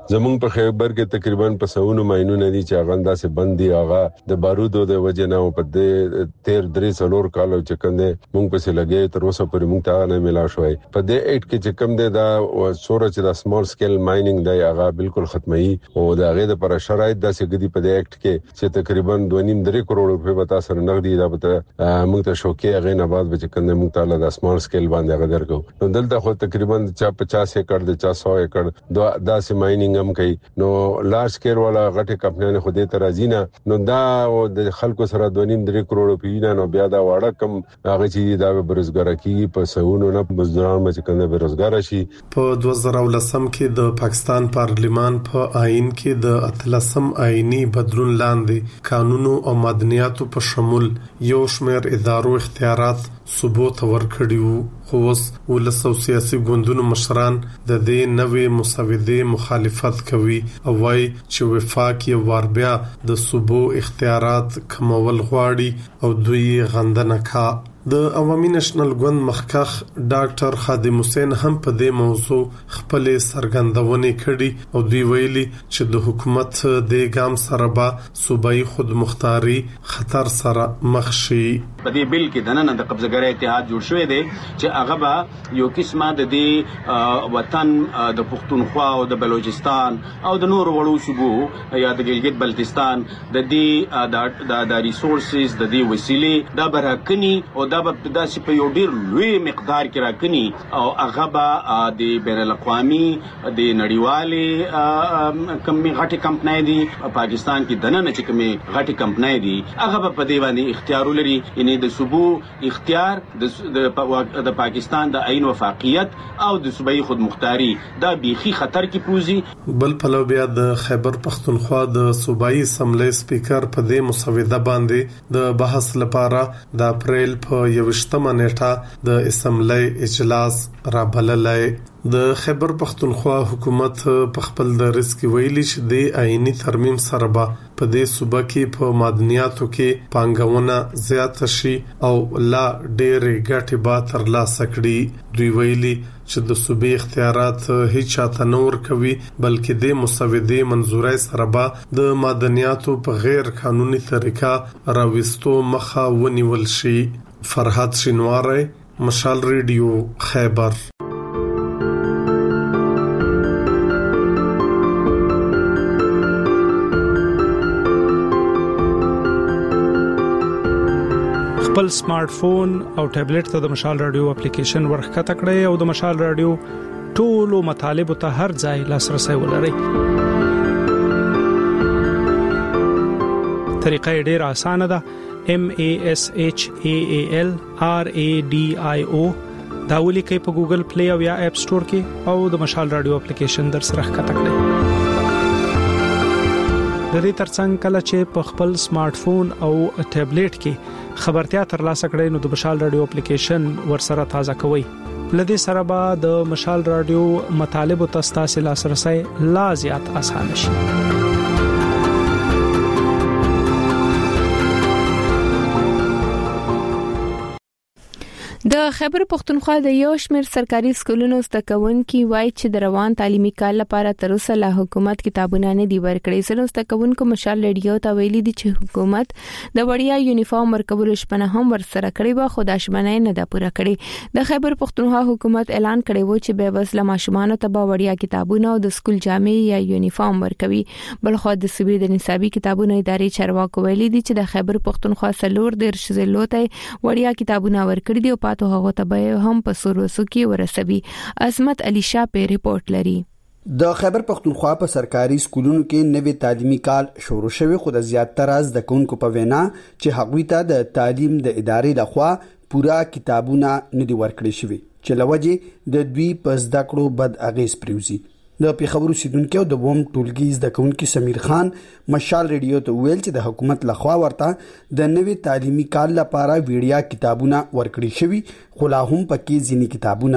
زمونږ په خیبر کې تقریبا په سونو ماينونه دي چې هغه انداسه بندي هغه د بارودو د وجه نه په دې تیر درې څلور کال چې کنده مونږ په لګي تر اوسه پورې مونږ ته نه ملا شوی په دې اټ کې چې کم دی دا سوره چې د سمال سکیل مایننګ دی هغه بالکل ختمي او دا غي د پر شرایط د سګدي په دې اټ کې چې تقریبا دوه نیم درې کروڑ روپے به تاسو نغدي دا به مونږ ته شوکې هغه نه بعد به چې کنده مونږ ته د سمال سکیل باندې هغه درکو نو دلته خو تقریبا پچاس ایکڑ د سو ایکڑ دا سه مایننګ هم کوي نو لارج سکیل والا غټه کمپنیانه خو دې ترازینه نو دا د خلکو سره دوه نیم درې کروڑ روپے نه بیا دا واړه کم هغه چې دا برزګار کی په سونو نه مزدوران مچ کنده برزګار شي په دوه زره ولسم کې د پاکستان پارلیمان په آئین کې د اتلسم آئینی بدلون لاندې قانونو او مدنیاتو په شمول یو شمېر ادارو اختیارات ثبوت ورکړیو خو اوس ولسو سیاسي ګوندونو مشران د دې نوې مسودې مخالفت کوي او وايي چې وفاق یې واربیا د صوبو اختیارات کمول غواړي او دوی غندنه کا د عوامي نېشنل ګوند مخکخ ډاکټر خادم حسین هم په دې موضوع خپل سرګندونه کړي او دوی ویلي چې د حکومت د ګام سره به صوبایي خودمختاري خطر سره مخ شي په دې بل کې د نن د قبضګرۍ اتحاد جوړ شوی دی چې هغه به یو قسمه د دې وطن د پښتونخوا او د بلوچستان او د نور وړو صوبو یا د ګلګت بلتستان د دې د د ریسورسز د دې وسیلې د برکني او دا به داسې په یو ډیر لوی مقدار کې راکني او هغه به د بین الاقوامي د نړیوالې کمې غټي کمپنۍ دي پاکستان کې دنه نه چې کمې غټي کمپنۍ دي هغه په دې باندې اختیار لري یعنی د صوبو اختیار د د پاکستان د عین وفاقیت او د صوبایي خودمختاري دا بيخي خطر کې پروزي بل په لو بیا د خیبر پختونخوا د صوبایي اسمبلی سپیکر په دې مسوده باندې د بحث لپاره د اپریل په یوشتمه نیټه د اسمبلی اجلاس را بللای د خیبر پختونخوا حکومت په خپل درس کې ویلي چې د آئینی ترمیم سره به په دې صوبه کې په معدنیاتو کې پانګونه زیات شي او لا ډېر ګټه به ترلاسه کړي دوی ویلي چې د صوبې اختیارات هیڅ چاته نور کوي بلکې د مسودې منزورای سره به د معدنیاتو په غیر قانوني طریقه راوستو مخه ونیول شي فرحات شینواری مشال ریډیو خیبر خپل سمارټ فون او ټابلیټ ته د مشال رادیو اپلیکیشن ورخکته کړئ او د مشال رادیو ټولو مطالب ته هر ځای لاسرسي ولرئ. طریقه ډیره اسانه ده. M A S H A A L R A D I O دا ولیکئ په ګوګل پلی او یا اپ سٹور کې او د مشال رادیو اپلیکیشن در سره ښکته کړئ. د دې ترڅنګ کله چې په خپل سمارټ فون او ټابلیټ کې خبرتیا ترلاسه کړئ نو د مشال رادیو اپلیکیشن ورسره تازه کوئ. لدې سره به د مشال رادیو مطالب او تاسو لاسرسي لا زیات اسانه شي. د خیبر پختونخوا د یو شمېر سرکاري سکولونو زده کوونکي وایي چې د روان تعلیمي کال لپاره تر اوسه له حکومت کتابونه نه دي ورکړي. زنو زده کوونکو مشال ریډیو ته ویلي دي چې حکومت د وړیا یونیفارم ورکولو شپنه هم ورسره کړې و خو دا شپنه نه ده پوره کړې. د خیبر پختونخوا حکومت اعلان کړی و چې به وسله ماشومان ته به وړیا کتابونه او د سکول جامې یا یونیفارم ورکوي. بل خو د سوي د نصابي کتابونو ادارې چارواکو ویلي دي چې د خیبر پختونخوا سلور د رشزلو ته وړیا کتابونه ورکړي دي او تو هغه ته به هم په سروسو کې ورسوي. عظمت علي شاه په ریپورت لري. د خیبر پختونخوا په سرکاري سکولونو کې نوې تعلیمي کال شروع شوی خو د زیاتره د کوونکو په وینا چې هغوی ته د تعلیم د ادارې لخوا پورا کتابونه نه دي ورکړي شوی چې لوجه د دوی په زده کړو بد اغیز پریوزي. د پیښور اوسیدونکو د بوم ټولګي زده کوونکي سمیر خان مشال ریډیو ته ویل چې د حکومت لخوا ورته د نوې تعلیمي کال لپاره ویډیا کتابونه ورکړي شوی خو لا هم پکې ځینې کتابونه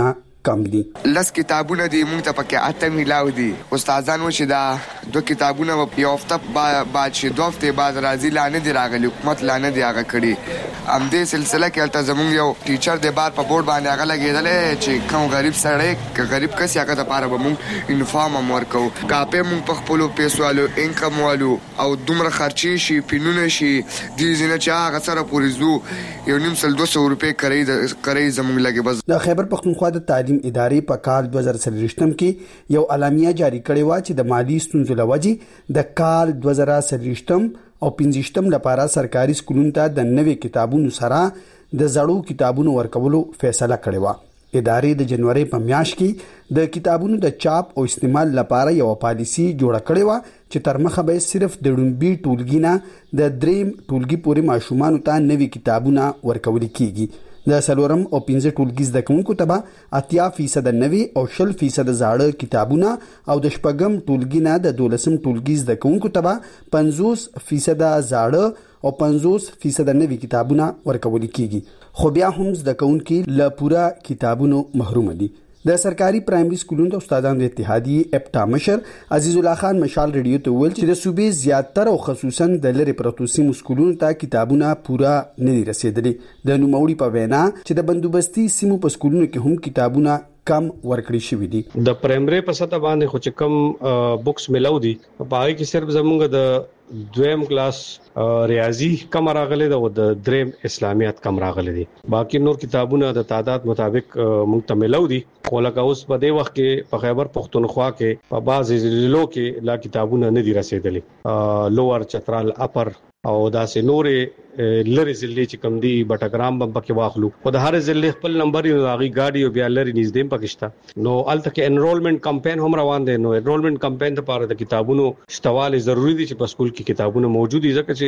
کم دي. لس کتابونه دي موږ ته پکې اته میلاو دي. استادانو چې دا دوه کتابونه یو هفته بعد شي دوه هفته بعد راځي لانه دي راغلي حکومت لانه دي هغه کړي. ام دې سلسله کې البته زموږ یو ټیچر د بار په بورډ باندې هغه لګیدل چې کوم غریب سړی غریب کس هغه د پاره به موږ یونیفارم هم ورکو. کاپې موږ په خپل پیسو والو انکم والو او دومره خرچي شي پینونه شي دې زنه چې هغه سره پوریزو یو نیم سل دوه سوه روپے کوي کوي زموږ لګي. بس د خیبر پختونخوا د تعلیم ادارې په کال دوه زره څلوېښتم کې یو اعلامیه جاری کړې و چې د مالی ستونزو لوجې د کال دوه زره څلوېښتم او پنځه لپاره سرکاري سکولونو ته د نوې کتابونو سره د زړو کتابونو ورکولو فیصله کړې و. ادارې د جنوري په میاشت کې د کتابونو د چاپ او استعمال لپاره یو پالیسی جوړه کړې و چې تر مخه به صرف د ډومبي ټولګي نه د دریم ټولګي پورې ماشومان ته نوې کتابونه ورکول کیږي. د سلورم او پنځه ټولګي زده کوونکو ته به اتیا فیصد نوي او شل فیصد زاړه کتابونه او د شپږم ټولګي نه د دولسم ټولګي زده کوونکو ته به پنځوس فیصد زاړه او پنځوس فیصد نوي کتابونه ورکول کیږي. خو بیا هم زده کوونکي له پورا کتابونو محروم دي. د سرکاري پرایمري سکولونو د استادانو د اتحادیې اپټا مشر عزیز الله خان مشال ریډیو ته ویل چې د صوبې زیاتره او خصوصا د لری پروتو سیمو سکولونو ته کتابونه پورا نه دي رسیدلي. د نوموړي په وینا چې د بندوبستي سیمو په سکولونو کې هم کتابونه کم ورکړي شوی دي. د پرایمري په سطح باندې خو چې کم بوکس ملاو دي په هغه کې صرف زمونږ د دویم کلاس ریاضي کم راغلي ده او د دریم اسلامیات کم راغلي دي. باقي نور کتابونه د تعداد مطابق مونږ ته ملاو دي. خو لکه اوس په دې وخت کې په خیبر پختونخوا کې په بعض ضلعو کې لا کتابونه نه دي رسیدلي. لوور چترال اپر او داسې نورې لری ضلع چې کم دي بټګرام بم پکې واخلو او د هر ضلع خپل نمبر یو هغه گاډي او بیا لری نږدې پکشتا. نو الته کې انرولمنت کمپاین هم روان دي. نو انرولمنت کمپاین لپاره د کتابونو شتواله ضروری دي چې په سکول کې کتابونه موجود دي ځکه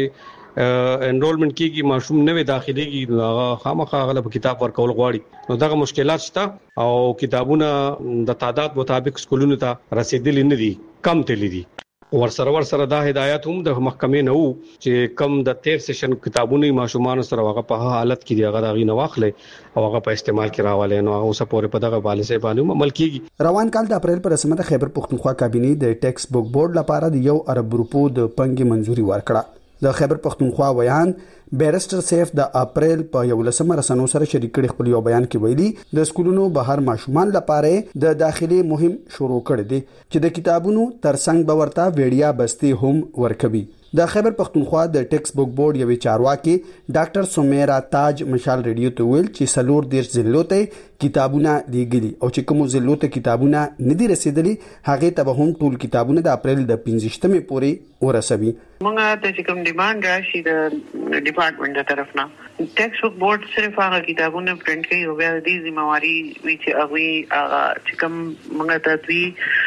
چې انرولمنت کېږي ماشوم نوې داخليږي هغه خامخا غل په کتاب ورکول غواړي. نو دغه مشکلات شته او کتابونه د تعداد مطابق سکولونو ته رسیدلي نه دي کم تللی دي. ورسره ورسره دا هدایت هم د محکمې نه وو چې کم د تیر سیشن کتابونه ماشومان سره هغه په حالت کې دی هغه دغې نه واخلې او هغه په استعمال کې راواله. نو هغه اوس پورې په دغه پالیسي باندې عمل کیږي. روان کال د اپریل پر رسمه د خیبر پختونخوا کابینې د ټیکس بوک بورډ لپاره د یو ارب روپو د پنګي منزوري ورکړه. د خیبر پختونخوا ویان بیرستر سیف د اپریل په یو لسمه رسنو سره شریک کړي خپل یو بیان کې ویلي د سکولونو بهر ماشومان لپاره د داخلي مهم شروع کړي دي چې د کتابونو ترڅنګ به ورته ویډیا بستي هم ورکوي. د خیبر پختونخوا د ټیکس بوک بورډ یوې چارواکي ډاکټر سمیرا تاج مشال ریډیو ته ویل چې سلور دیش ضلعو ته کتابونه لیږلي او چې کوم ضلعو ته کتابونه نه دي رسیدلي هغه ته به هم ټول کتابونه د اپریل د پنځه پورې ورسوي. موږ ته چې کوم ډیماند راشي د ډپارټمنټ د طرف نه ټیکس بوک بورډ صرف هغه کتابونه پرنټ کوي او بیا د ذمہواری وی چې هغه چې کوم موږ ته دوی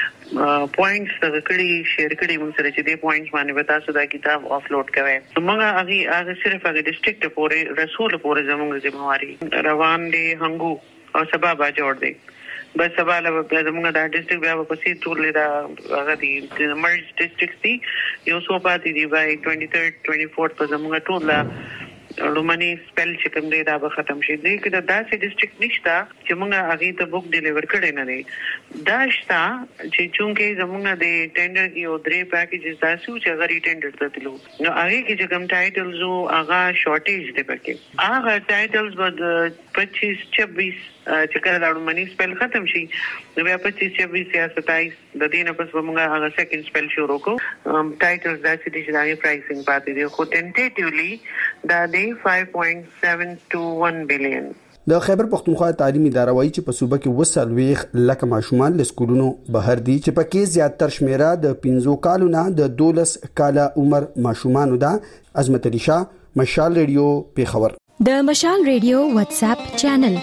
پوینټس د کړي شیر کړي موږ سره چې دې پوینټس باندې به تاسو دا کتاب افلوډ کوئ. موږ هغه هغه صرف هغه ډسټریکټ پورې رسول پورې زموږ ذمہواری روان دي هنګو او سبا با جوړ دي. بس سبا له زموږ د ډسټریکټ بیا په سي ټول دا هغه دي د مرج ډسټریکټ دي یو څو پاتې دي بای twenty-third twenty-fourth په زموږ ټول لومړنی سپیل چې کوم دی دا به ختم شي. دی کې د داسې ډسټریکټ نشته چې موږ هغه ته بوک ډیلیور کړي نه دي. دا شته چې چونکه زموږ د ټینډر کې او درې پیکیجز تاسو چې هغه ریټینډر ته تلو نو هغه کې چې کوم ټایټلز او هغه شارټیج دی پکې هغه ټایټلز به پچیس چھبیس چې کله دا لومړنی سپیل ختم شي نو بیا پچیس چھبیس یا ستایس د دې نه پس به موږ هغه سیکنډ سپیل شروع کوو. ټایټلز دا چې د دغه پرایسینګ پاتې دی خو ټینټیټیولی دا دی five point seven two one billion. د خیبر پختونخوا تعلیمي اداره وایي چې په صوبه کې وسلويخ لکه ماشومان له سکولونو بهر دي چې پکې زیاتره شمیره د پنځو کالو نه د دولس کاله عمر ماشومان ده. عظمت علي شاه مشال ریډیو پیښور. د مشال ریډیو واتس اپ چینل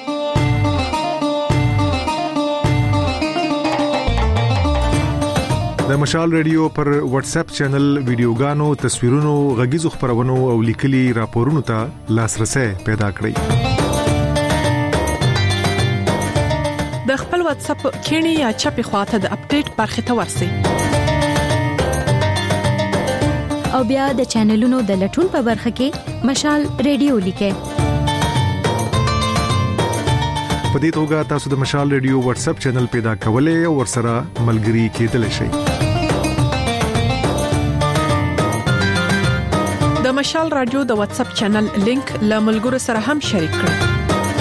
د مشال ریډیو پر واتس اپ چینل ویډیوګانو تصویرونو غږیزو خبرونو او لیکلي راپورونو ته لاسرسي پیدا کړئ. د خپل واتس اپ کینی یا چپی خواته د اپډیټ برخه ته ورسئ او بیا د چینلونو د لټون په برخه کې مشال ریډیو لیکئ. په دې توګه تاسو د مشال ریډیو واتس اپ چینل پیدا کولای او ورسره ملګري کېدلی شئ. د مشال رادیو د واتس اپ چینل لینک له ملګرو سره هم شریک کړئ.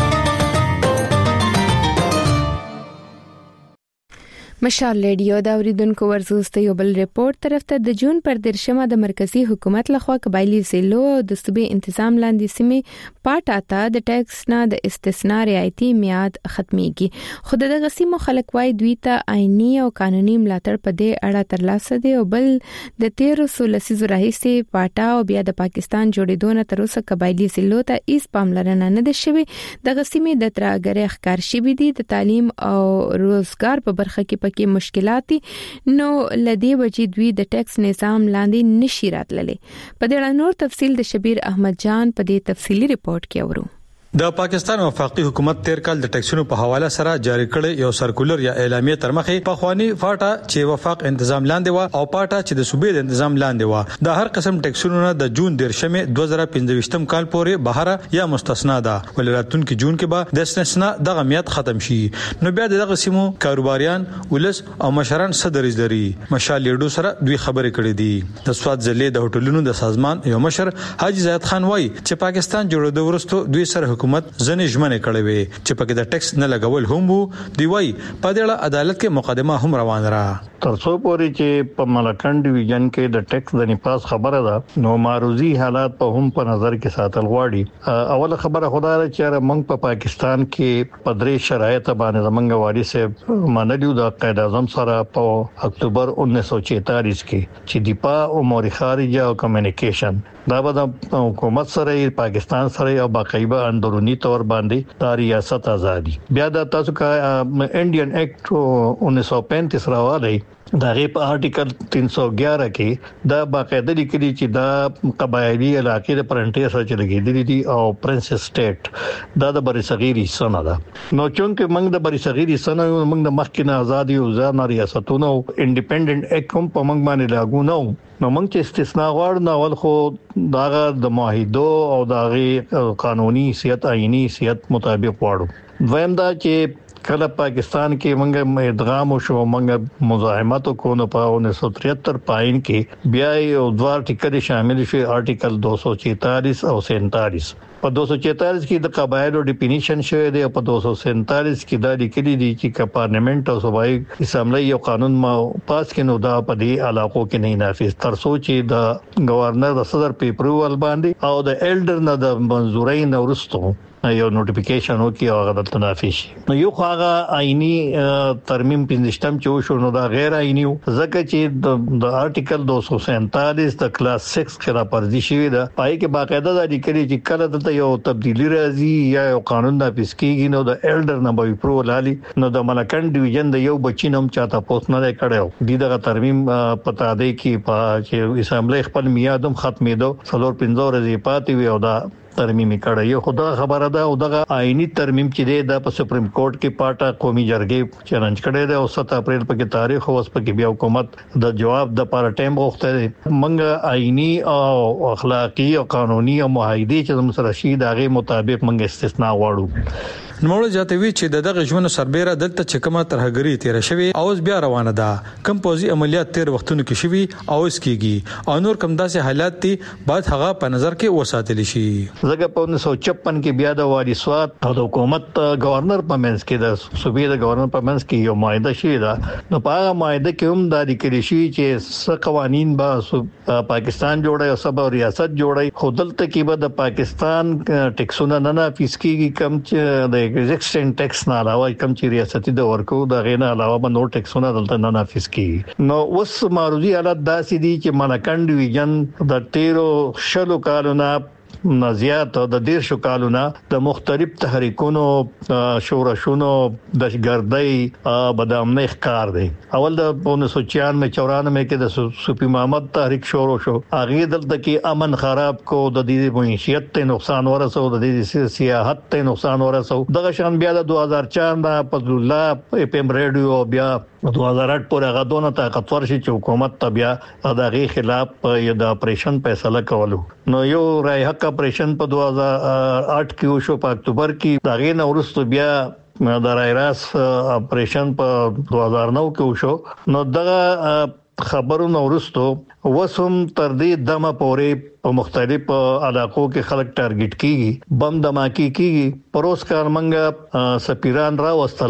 مشال ریډیو دا اوریدونکو ورزوسته یو بل ریپورت طرف ته د جون پر درشمه د مرکزی حکومت لخوا قبایلی ضلعو او د صوبې انتظام لاندې سیمې پاټا ته د ټیکس نه د استثناء رعایتي میعاد ختميږي. خو دغه سیمو خلک وايي دوی ته آئینی او قانوني ملاتړ په دې اړه ترلاسه دي او بل د تیرو سولسیزو راهیسي پاټا او بیا د پاکستان جوړېدو نه تر اوسه قبایلی ضلعو ته هیڅ پاملرنه نه ده شوې. دغه سیمې د ترهګرۍ ښکار شوې دي. د تعلیم او روزګار په برخه کې کې مشکلات نو لدی وجې دوی د ټیکس نظام لاندې نشي راتللی. په دې نور تفصیل د شبیر احمد جان په دې تفصیلی ریپورت کې اورو. د پاکستان وفاقي حکومت تیر کال د ټیکسونو په حواله سره جاری کړی یو سرکولر یا اعلامیه تر مخه په خواني فاټا چې وفاق انتظام لاندې و او پاټا چې د صوبې د انتظام لاندې و د هر قسم ټیکسونو نه د جون دیرشمه دوه زره پنځه کال پورې بهره یا مستثنا ده. ولراتون کې جون کې به د استثناء دغه میعاد ختم شي. نو بیا دغه سیمو کاروباریان ولس او مشران صدرز لري. مشال لیډو سره دوی خبرې کړې دي. د سواد ضلع د هوټلونو د سازمان یو مشر حاجی زید خان وایي چې پاکستان جوړېدو وروسته دوی سره حکومت ځنې ژمنه کړې وي چې پکې د ټیکس نه لګول هم وو. دی وایي په دې اړه عدالت کې مقدمه هم روان را ترڅو پورې چې په ملکن ډیویژن کې د ټیکس د نپاس خبره ده نو معروضی حالات په هم په نظر کې ساتل غواړي. اوله خبره خدای چې موږ په پاکستان کې په درې شرایط باندې زمونږ والی سه منلیو د قائد اعظم سره په اکتوبر انیس سو چینتالیس کې چې دفاع او امور خارجه او کمیونیکیشن دا به د حکومت سره پاکستان سره او باقاعده اندرونی تور باندې د ریاست ازادي بیا د تاسو کا انډین ایکټ انیس سو پینتیس راوړی دا غي په آرټیکل تین سو ګیارہ کې دا باقاعده لیکلي چې دا قبایلی علاقې د فرنټیر سره چلګېدلې دي او پرنس سټیټ دا د بری صغیر حصہ نه ده. نو چونکه موږ د بری صغیر حصہ نه یو موږ د مخکنه ازادي او ځان ریاستونو انډیپندنت ایکټ کوم په موږ باندې لاګو نه نو موږ چې استثناء غواړو نو ول خو داغه د معاهدو او داغه قانوني حیثیت آئینی حیثیت مطابق غواړو. دویم دا چې کله پاکستان کې موږ ادغام شو موږ مزاحمت کو نو په انیس سو تریہتر پاین کې بیا یو دوه ټیکل شامل شي آرټیکل دو سو چینتالیس او سینتالیس. په دو سو چینتالیس کې د قبایلو ډیفینیشن شوی دی او په دو سو سینتالیس کې دا لیکلي دي چې پارلیمنت او صوبایي اسمبلی یو قانون ما پاس کینو دا په دې علاقو کې نه نافذ تر څو چې د گورنر د صدر په اپروول باندې او د ایلډر نه د منزورۍ نه ورستو یو نوټیفیکیشن وکي او هغه د تنافس نو یو هغه آئینی ترمیم پنځشتم چې وشو نو دا غیر آئینی ځکه چې د آرټیکل دو سو سینتالیس د کلاس سکس کې را پردي شوی دا پای کې باقاعده د لیکلي چې کله د یو تبدیلی راځي یا یو قانون نافذ کیږي نو د ایلډر نه به اپروول علي نو د ملکن ډیویژن د یو بچینم چاته پوس نه کړو د دغه ترمیم پتا دی کې په چې اسمبلی خپل میادم ختمېدو څلور پنځه ورځې پاتې وي او دا ترمیم کړه. یو خدای خبره ده او دغه آئینی ترمیم چې دی د سپریم کورټ کې پاټا قومي جرګې چیلنج کړی دی او سات اپریل په تاریخ اوس په بیا حکومت د جواب د پاره ټیم غوښته منګه آئینی او اخلاقی او قانوني او معاهدي چې موږ سره شي دغه مطابق منګه استثناء غواړو. نوموړ جاتوي چې دغه ژوند سربېره دلته چې کومه ترهګری تیر شوی او بیا روانه ده کم پوزي عملیات تیر وختونو کې شوی او اس کېږي او نور کم داسې حالات دي بعد هغه په نظر کې وساتل شي. زګه په انیس سو چپن کې بیا د وادي سواد او د حکومت گورنر په منځ کې د صوبې د گورنر په منځ کې یو معاهده شوی ده نو په هغه معاهده کې هم د لیکل شي چې څه قوانين به پاکستان جوړي او سبا ریاست جوړي خودلته کې به د پاکستان ټیکسونه نه نافذ کیږي کم چې د ایگزیسټنګ ټیکس نه علاوه کوم چې ریاستي د ورکو د غینه علاوه به نور ټیکسونه دلته نه نافذ کیږي. نو اوس معروضی حالت داسې دي چې ملکن ډیویژن د تیرو شلو کالونو نزيات د ډیر شو کالونه د مختلف تحریکونو شورشونو د ګردۍ بدامنه ښکار دی. اول د انیس سو چورانوے چورانوے کې د صوفي محمد تحریک شروع شو هغه دلته کې امن خراب کو د دې معیشت ته نقصان ورسو د دې سیاحت ته نقصان ورسو. دغه شان بیا د دوه هزار چار د فضل الله اف ام ریډیو بیا دوه هزار اټ پورې هغه دونه طاقتور شي چې حکومت تبیا دغه خلاف یو د اپریشن فیصله کولو. نو یو رای حق اپریشن په دوه هزار اټ کې وشو په اکتوبر کې دغه نورستو بیا د رایراس اپریشن په دوه هزار نو کې وشو نو دغه خبرونه ورستو وسوم تر دې دمه پورې په مختلف علاقو کې خلک ټارګټ کیږي بم دماکی کیږي پروس کار منګه سفیران را وستل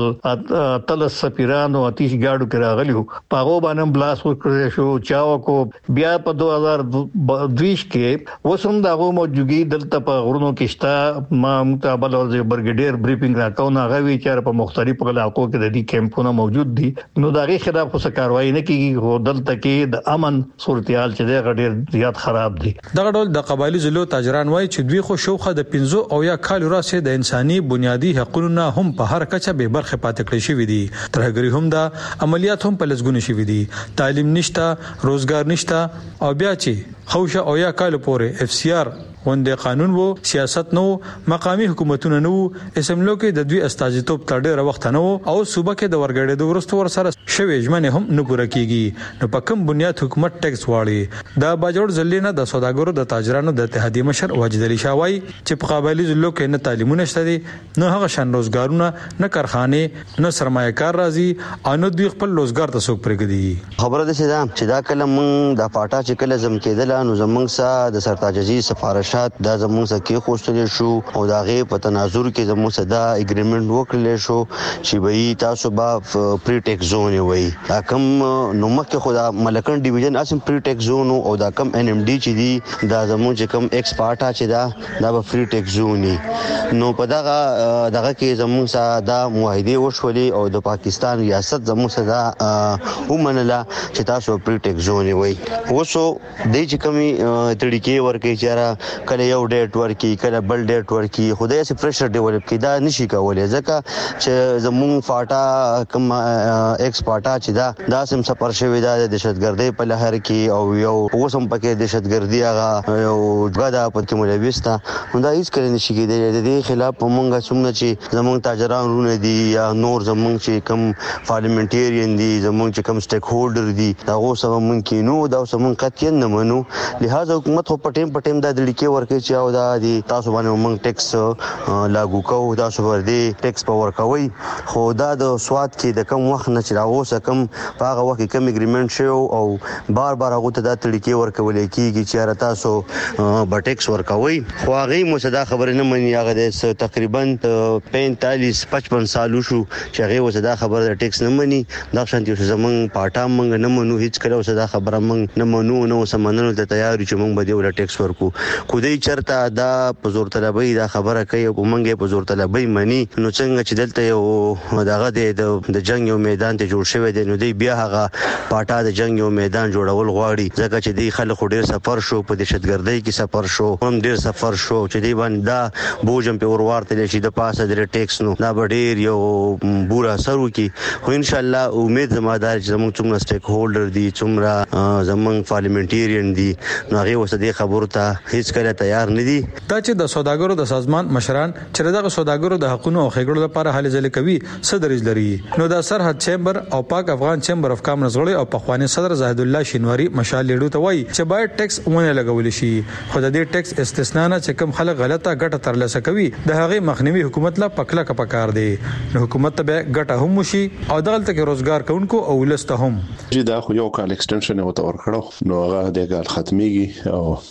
تل سفیران او آتش ګاډو کې راغلیو پاغو باندې بلاس وکړل شو چاو کو بیا په دوه هزار دوه کې وسوم دغه موجودګي دلته په غرونو کې شته ما متابل او برګډیر بریفینګ راکاو نه غوي چې په مختلفو علاقو کې د دې کیمپونو موجود دي نو دغه خلاف څه کاروایی نه کیږي هو دلته کې د امن صورتحال چې د غډیر زیات خراب دي دغه ډول د قبایلی زلو تاجران وایي چې دوی خو شوخه د پنځو او یا کال راسه د انساني بنیادی حقوقونه هم په هر کچه به برخه پاتې کړی شوې دي ترهګری هم د عملیات هم په لږګونه شوې دي تعلیم نشته روزګار نشته او بیا چې خوشه او یا کال پورې اف سی آر وندې قانون وو سیاست نو مقامی حکومتونه نو اسمبلو کې د دوی استازیتوب تر ډیره وخت نه وو او صوبه کې د ورګړې د ورستو ور سره شوي ژمنه هم نه پوره کیږي نو په کوم بنیاد حکومت ټیکس واړي د باجوړ ځلینا د سوداګرو د تاجرانو د اتحادیه مشر واجد علي شاوای چې په قبایلی ځلو کې نه تعلیمونه شته دي نه هغه شان روزګارونه نه کارخانه نه سرمایه‌کار راځي او نه دوی خپل روزګار ته څوک پرېږدي خبره ده چې دا کله مونږ د پاټا چې کله زم کېدل نو زمونږ سره د سرتاجزي سفارش دا زموږ سره خوستل شو او دا غي په تناظر کې زموږ سره دا اګریمنت وکړل شو چې به تاسو به پری ټیکس زون وي دا کم نو مکه خدا ملکن ډیویژن اسم پری ټیکس زون او دا کم ان ام ډي چې دی دا زموږ چې کم ایکسپورټا چې دا دا به پری ټیکس زون نو په دغه دغه کې زموږ سره دا معاهده وشولې او د پاکستان ریاست زموږ سره دا ومنله چې تاسو پری ټیکس زون وي وسو د چې کمی طریقې ورکې چې کله یو ډیټ ورکی کله بل ډیټ ورکی خدای سي پریشر ډیولپ کیدا نشي کولای ځکه چې زمون فاټا کم ایکسپورټا چې دا داسم سفر شوی دا د دهشتګردۍ په لهر کې او یو اوسم پکې دهشتګردي هغه یو غدا پکې ملويستا دا هیڅ کله نشي کېدای د دې خلاف مونږه څومره چې زمون تاجران رونه دي یا نور زمون چې کم پارلیمنټریان دي زمون چې کم سټیک هولډر دي دا اوسه مونږ کې نو دا اوسه مونږ کتین نه منو لہذا حکومت په ټیم په ټیم دا د لیکي ورکې چې او دا دي تاسو باندې موږ ټیکس لاګو کوو تاسو ورته ټیکس پاور کوي خو دا د سواد کې د کم وخت نه چې راوځه کم هغه وخت کم اګریمنت شو او بار بار هغه ته د طریقې ورکول کیږي چې تاسو به ټیکس ورکوي خو هغه مو صدا خبر نه مني هغه د تقریبا پینتالیس پچپن سال شو چې هغه وسدا خبر د ټیکس نه مني دا شانتي زمون پاټا منګ نه منو هیڅ کله وسدا خبره منګ نه منو نو سمندرو ته تیار چې مونږ به د ټیکس ورکو خدای چرته دا په زور طلبي دا خبره کوي او مونږه په زور طلبي مني نو څنګه چې دلته یو دغه د جنگ یو میدان ته جوړ شوی دی نو دی بیا هغه پاټا د جنگ یو میدان جوړول غواړي ځکه چې دی خلک ډیر سفر شو په دهشتګردۍ کې سفر شو هم ډیر سفر شو چې دی باندې دا بوجم په ورورته شي د پاسه د ټیکس نو دا ډیر یو بورا سرو کې خو ان شاء الله امید زمادار چې زموږ څومره سټیک هولډر دي څومره زموږ پارلیمنټریان دي نو هغه وسدي خبرو ته هیڅ کله تیار نه دي دا چې د سوداګرو د سازمان مشران چې دغه سوداګرو د حقوقو او خېګړو لپاره هلي ځلې کوي صدرج لري نو د سرحد چیمبر او پاک افغان چیمبر اف کامرس غړي او پخوانی صدر زاهد الله شینواری مشال لیډو ته وایي چې باید ټیکس ونه لګول شي خو د دې ټیکس استثناء نه چې کوم خلک غلطه ګټه ترلاسه کوي د هغه مخنیوي حکومت لا پکله کا پکار دی نو حکومت ته ګټه هم وشي او دغلت کې روزګار کوونکو او ولسته هم چې دا خو یو کال ایکسټنشن او تور کړو نو هغه د کال ختميږي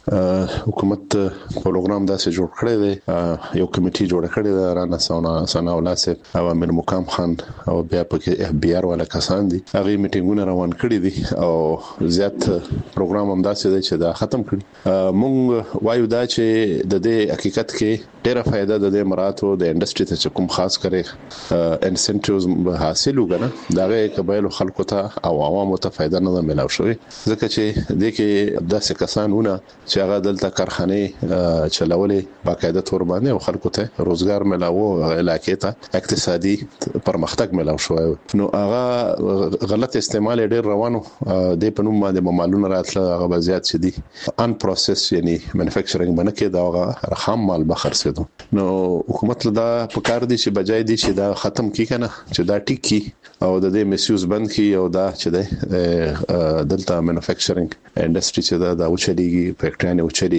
او حکومت پروګرام داسې جوړ کړی دی یو کمیټي جوړ کړی دی رانا سونا سنا ولاسه او امیر مقام خان او بیا پکې اف بي آر ولا کسان دي هغه میټینګونه روان کړی دي او زیات پروګرام هم داسې دی چې دا ختم کړی مونږ وایو دا چې د دې حقیقت کې ډېره فائدہ د دې مراتو د انډستری ته کوم خاص کړي انسنټیوز حاصل وګنه دا غي قبایل خلکو ته او عوامو ته فائدہ نه ملاو شوی ځکه چې د کې داسې کسانونه چې هغه دلته کارخانه چلولې باقاعده تور باندې او خلکو ته روزګار ملاو علاقې ته اقتصادي پرمختګ ملاو شوی نو هغه غلط استعمال ډېر روانو د پنوم باندې مالونه راتله هغه زیات شدي ان پروسس یعنی مانیفیکچرینګ باندې کې دا هغه خام مال بخر سي نو حکومت له دا پکار دي چې بجای دي چې دا ختم کی کنه چې دا ټیک کی او د دې میسیوز بند کی او دا چې د دلته مانیفیکچرینګ انډستری چې دا د اوچلېږي فیکټریانه اوچلېږي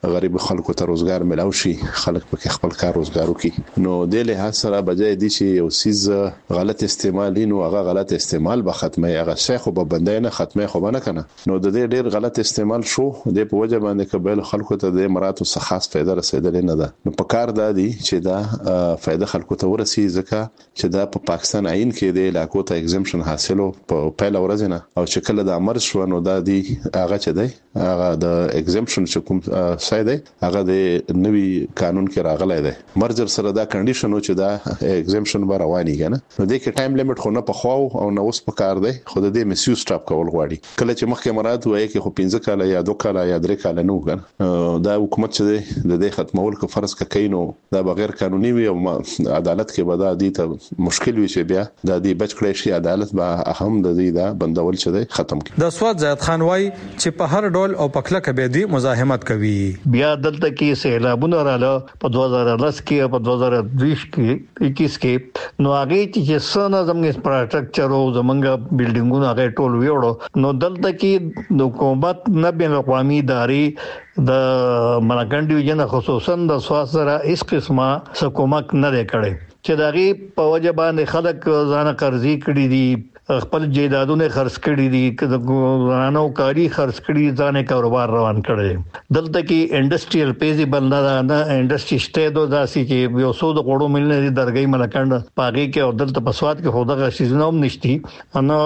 غریب خلکو ته روزګار ملاوي شي خلک په خپل کار روزګار وکړي نو د له حاصله بجای دي چې یو سیز غلط استعمال نو هغه غلط استعمال به ختمه هغه شیخ به بندای نه ختمه خو نه کنه نو د دې ډیر غلط استعمال شو د په وجه باندې قبل خلکو ته د مراتو څخه خاص فائدہ رسیدلې نه ده نو په کار دادي چې دا فائدہ خلکو ته ورسي ځکه چې دا په پاکستان عین کې د علاقو ته ایگزمپشن حاصلو په پیله ورځ نه او چې کله د امر شو نو دا دی هغه چې دی هغه د ایگزمپشن چې کوم ځای دی هغه د نوي قانون کې راغلی دی مرجر سره دا کنډیشن و چې دا ایگزمپشن به رواني کنه نو د کې ټایم لیمټ خو نه په خو او نو اوس په کار دی خو د دې مسیوز سټاپ کول غواړي کله چې مخکې مراد وایي کې خو پنځه کاله یا دوه کاله یا درې کاله نو کنه دا حکومت چې دی د دې ختمول کو فرض کینو دا بغیر قانوني وي او عدالت کې به دا دي ته مشکل وي چې بیا د دې بچ کړی شي عدالت به اهم د دې دا بندول چې دی ختم کړي د سواد زید خان وای چې په هر ډول او پکله کې به دي مزاحمت کوي بیا دلته کې سیلابونه رااله په دوه زره لس کې په دوه زره دوه کې اکیس کې نو هغه چې څنګه زموږ انفراستراکچر او زموږ بلډینګونه هغه ټول ویوړو نو دلته کې د حکومت نه بین اقوامي ادارې د ملکن ډیویژن خصوصا د سواد سره اس قسمه حکومت نه لري چې دغه په وجه باندې خلک ځان قرضې کړي دي خپل جیدادونه خرڅ کړي دي کډانو کاری خرڅ کړي ځان کاروبار روان کړي دلته کې انډستریال پیزي بلنه نه انډستری شته دوه داسي چې یو څو د غړو ملنه دي درګي ملکند پاګي کې او دلته په سواد کې خودغه شیزنوم نشتی نو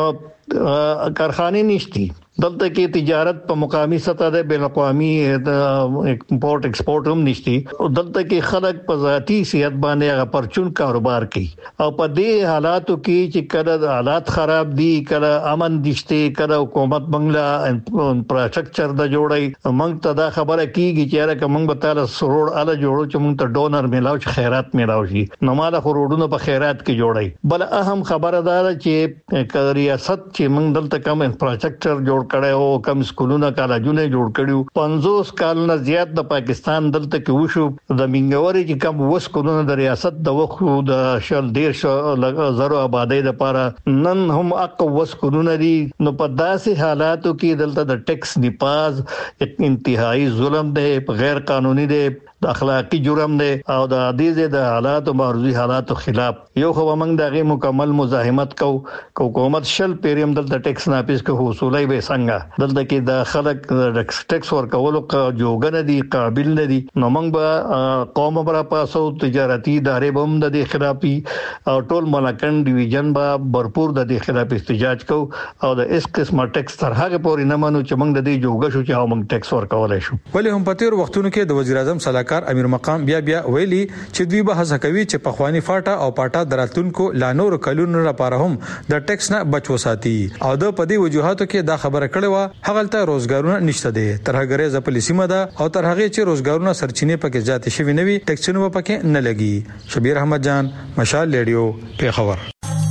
کارخانه نشتی دلته کې تجارت په مقامي سطح د بین الاقوامي امپورټ ایکسپورټ هم نشتی او دلته کې خلک په ذاتی صحت باندې هغه پرچون کاروبار کوي او په دې حالاتو کې چې کله حالات خراب دي کله امن دشته کله حکومت بنگلا انفراستراکچر د جوړي موږ ته دا خبره کیږي چې راکه موږ به تعالی سرور اله جوړو چې موږ ته ډونر ملاو چې خیرات ملاو شي نو مالا خورودونو په خیرات کې جوړي بل اهم خبره دا چې ریاست چې موږ دلته کوم انفراستراکچر جوړ کړه او کم سکولونه کالجونه جوړ کړیو پنځوس کال نه زیات د پاکستان دلته کې وشو د منګوري چې کم وسکولونه د ریاست د وخت د شل ډیر زرو آبادی د لپاره نن هم اق وسکولونه دي نو په داسې حالاتو کې دلته د ټیکس نیپاز انتهایی ظلم دی غیر قانوني دی د اخلاقی جرم دی او د عدیزه د حالات او معرضی حالاتو خلاف یو خو موږ دغه مکمل مزاحمت کو حکومت شل پیریم دلته ټیکس ناپیس کو حصولای به څنګه دلته کې د خلک د ټیکس ورکولو جوګنه دي قابل نه دي نو موږ به قوم برا پاسو تجارتي ادارې بم د دې خلافي او ټول ملکن ډیویژن به भरपूर د دې خلاف احتجاج کو او د اس قسمه ټیکس تر هغه پورې نه منو چې موږ د دې جوګه شو چې موږ ټیکس ورکولای شو ولې هم په تیر وختونو کې د وزیر اعظم صلاح امیر مقام بیا بیا ویلي چې دوی به هڅه کوي چې په خواني فاټا او پاټا دراتونکو لا نور کلونو لپاره هم د ټیکس نه بچ وساتي او د پدی وجوهاتو کې دا خبره کړې و هغه ته روزګارونه نشته دي تر هغه ز پالیسي مده او تر هغه چې روزګارونه سرچینې پکې ذات شوی نوي ټیکسونه پکې نه لګي شبیر احمد جان مشال ریډیو پیښور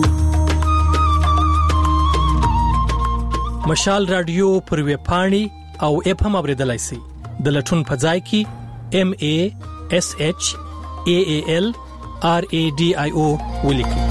مشال رادیو پر وی پاڼي او اپ هم اوریدلای شي د لټون په ځای کې M A S H A A L R A D I O ولیکي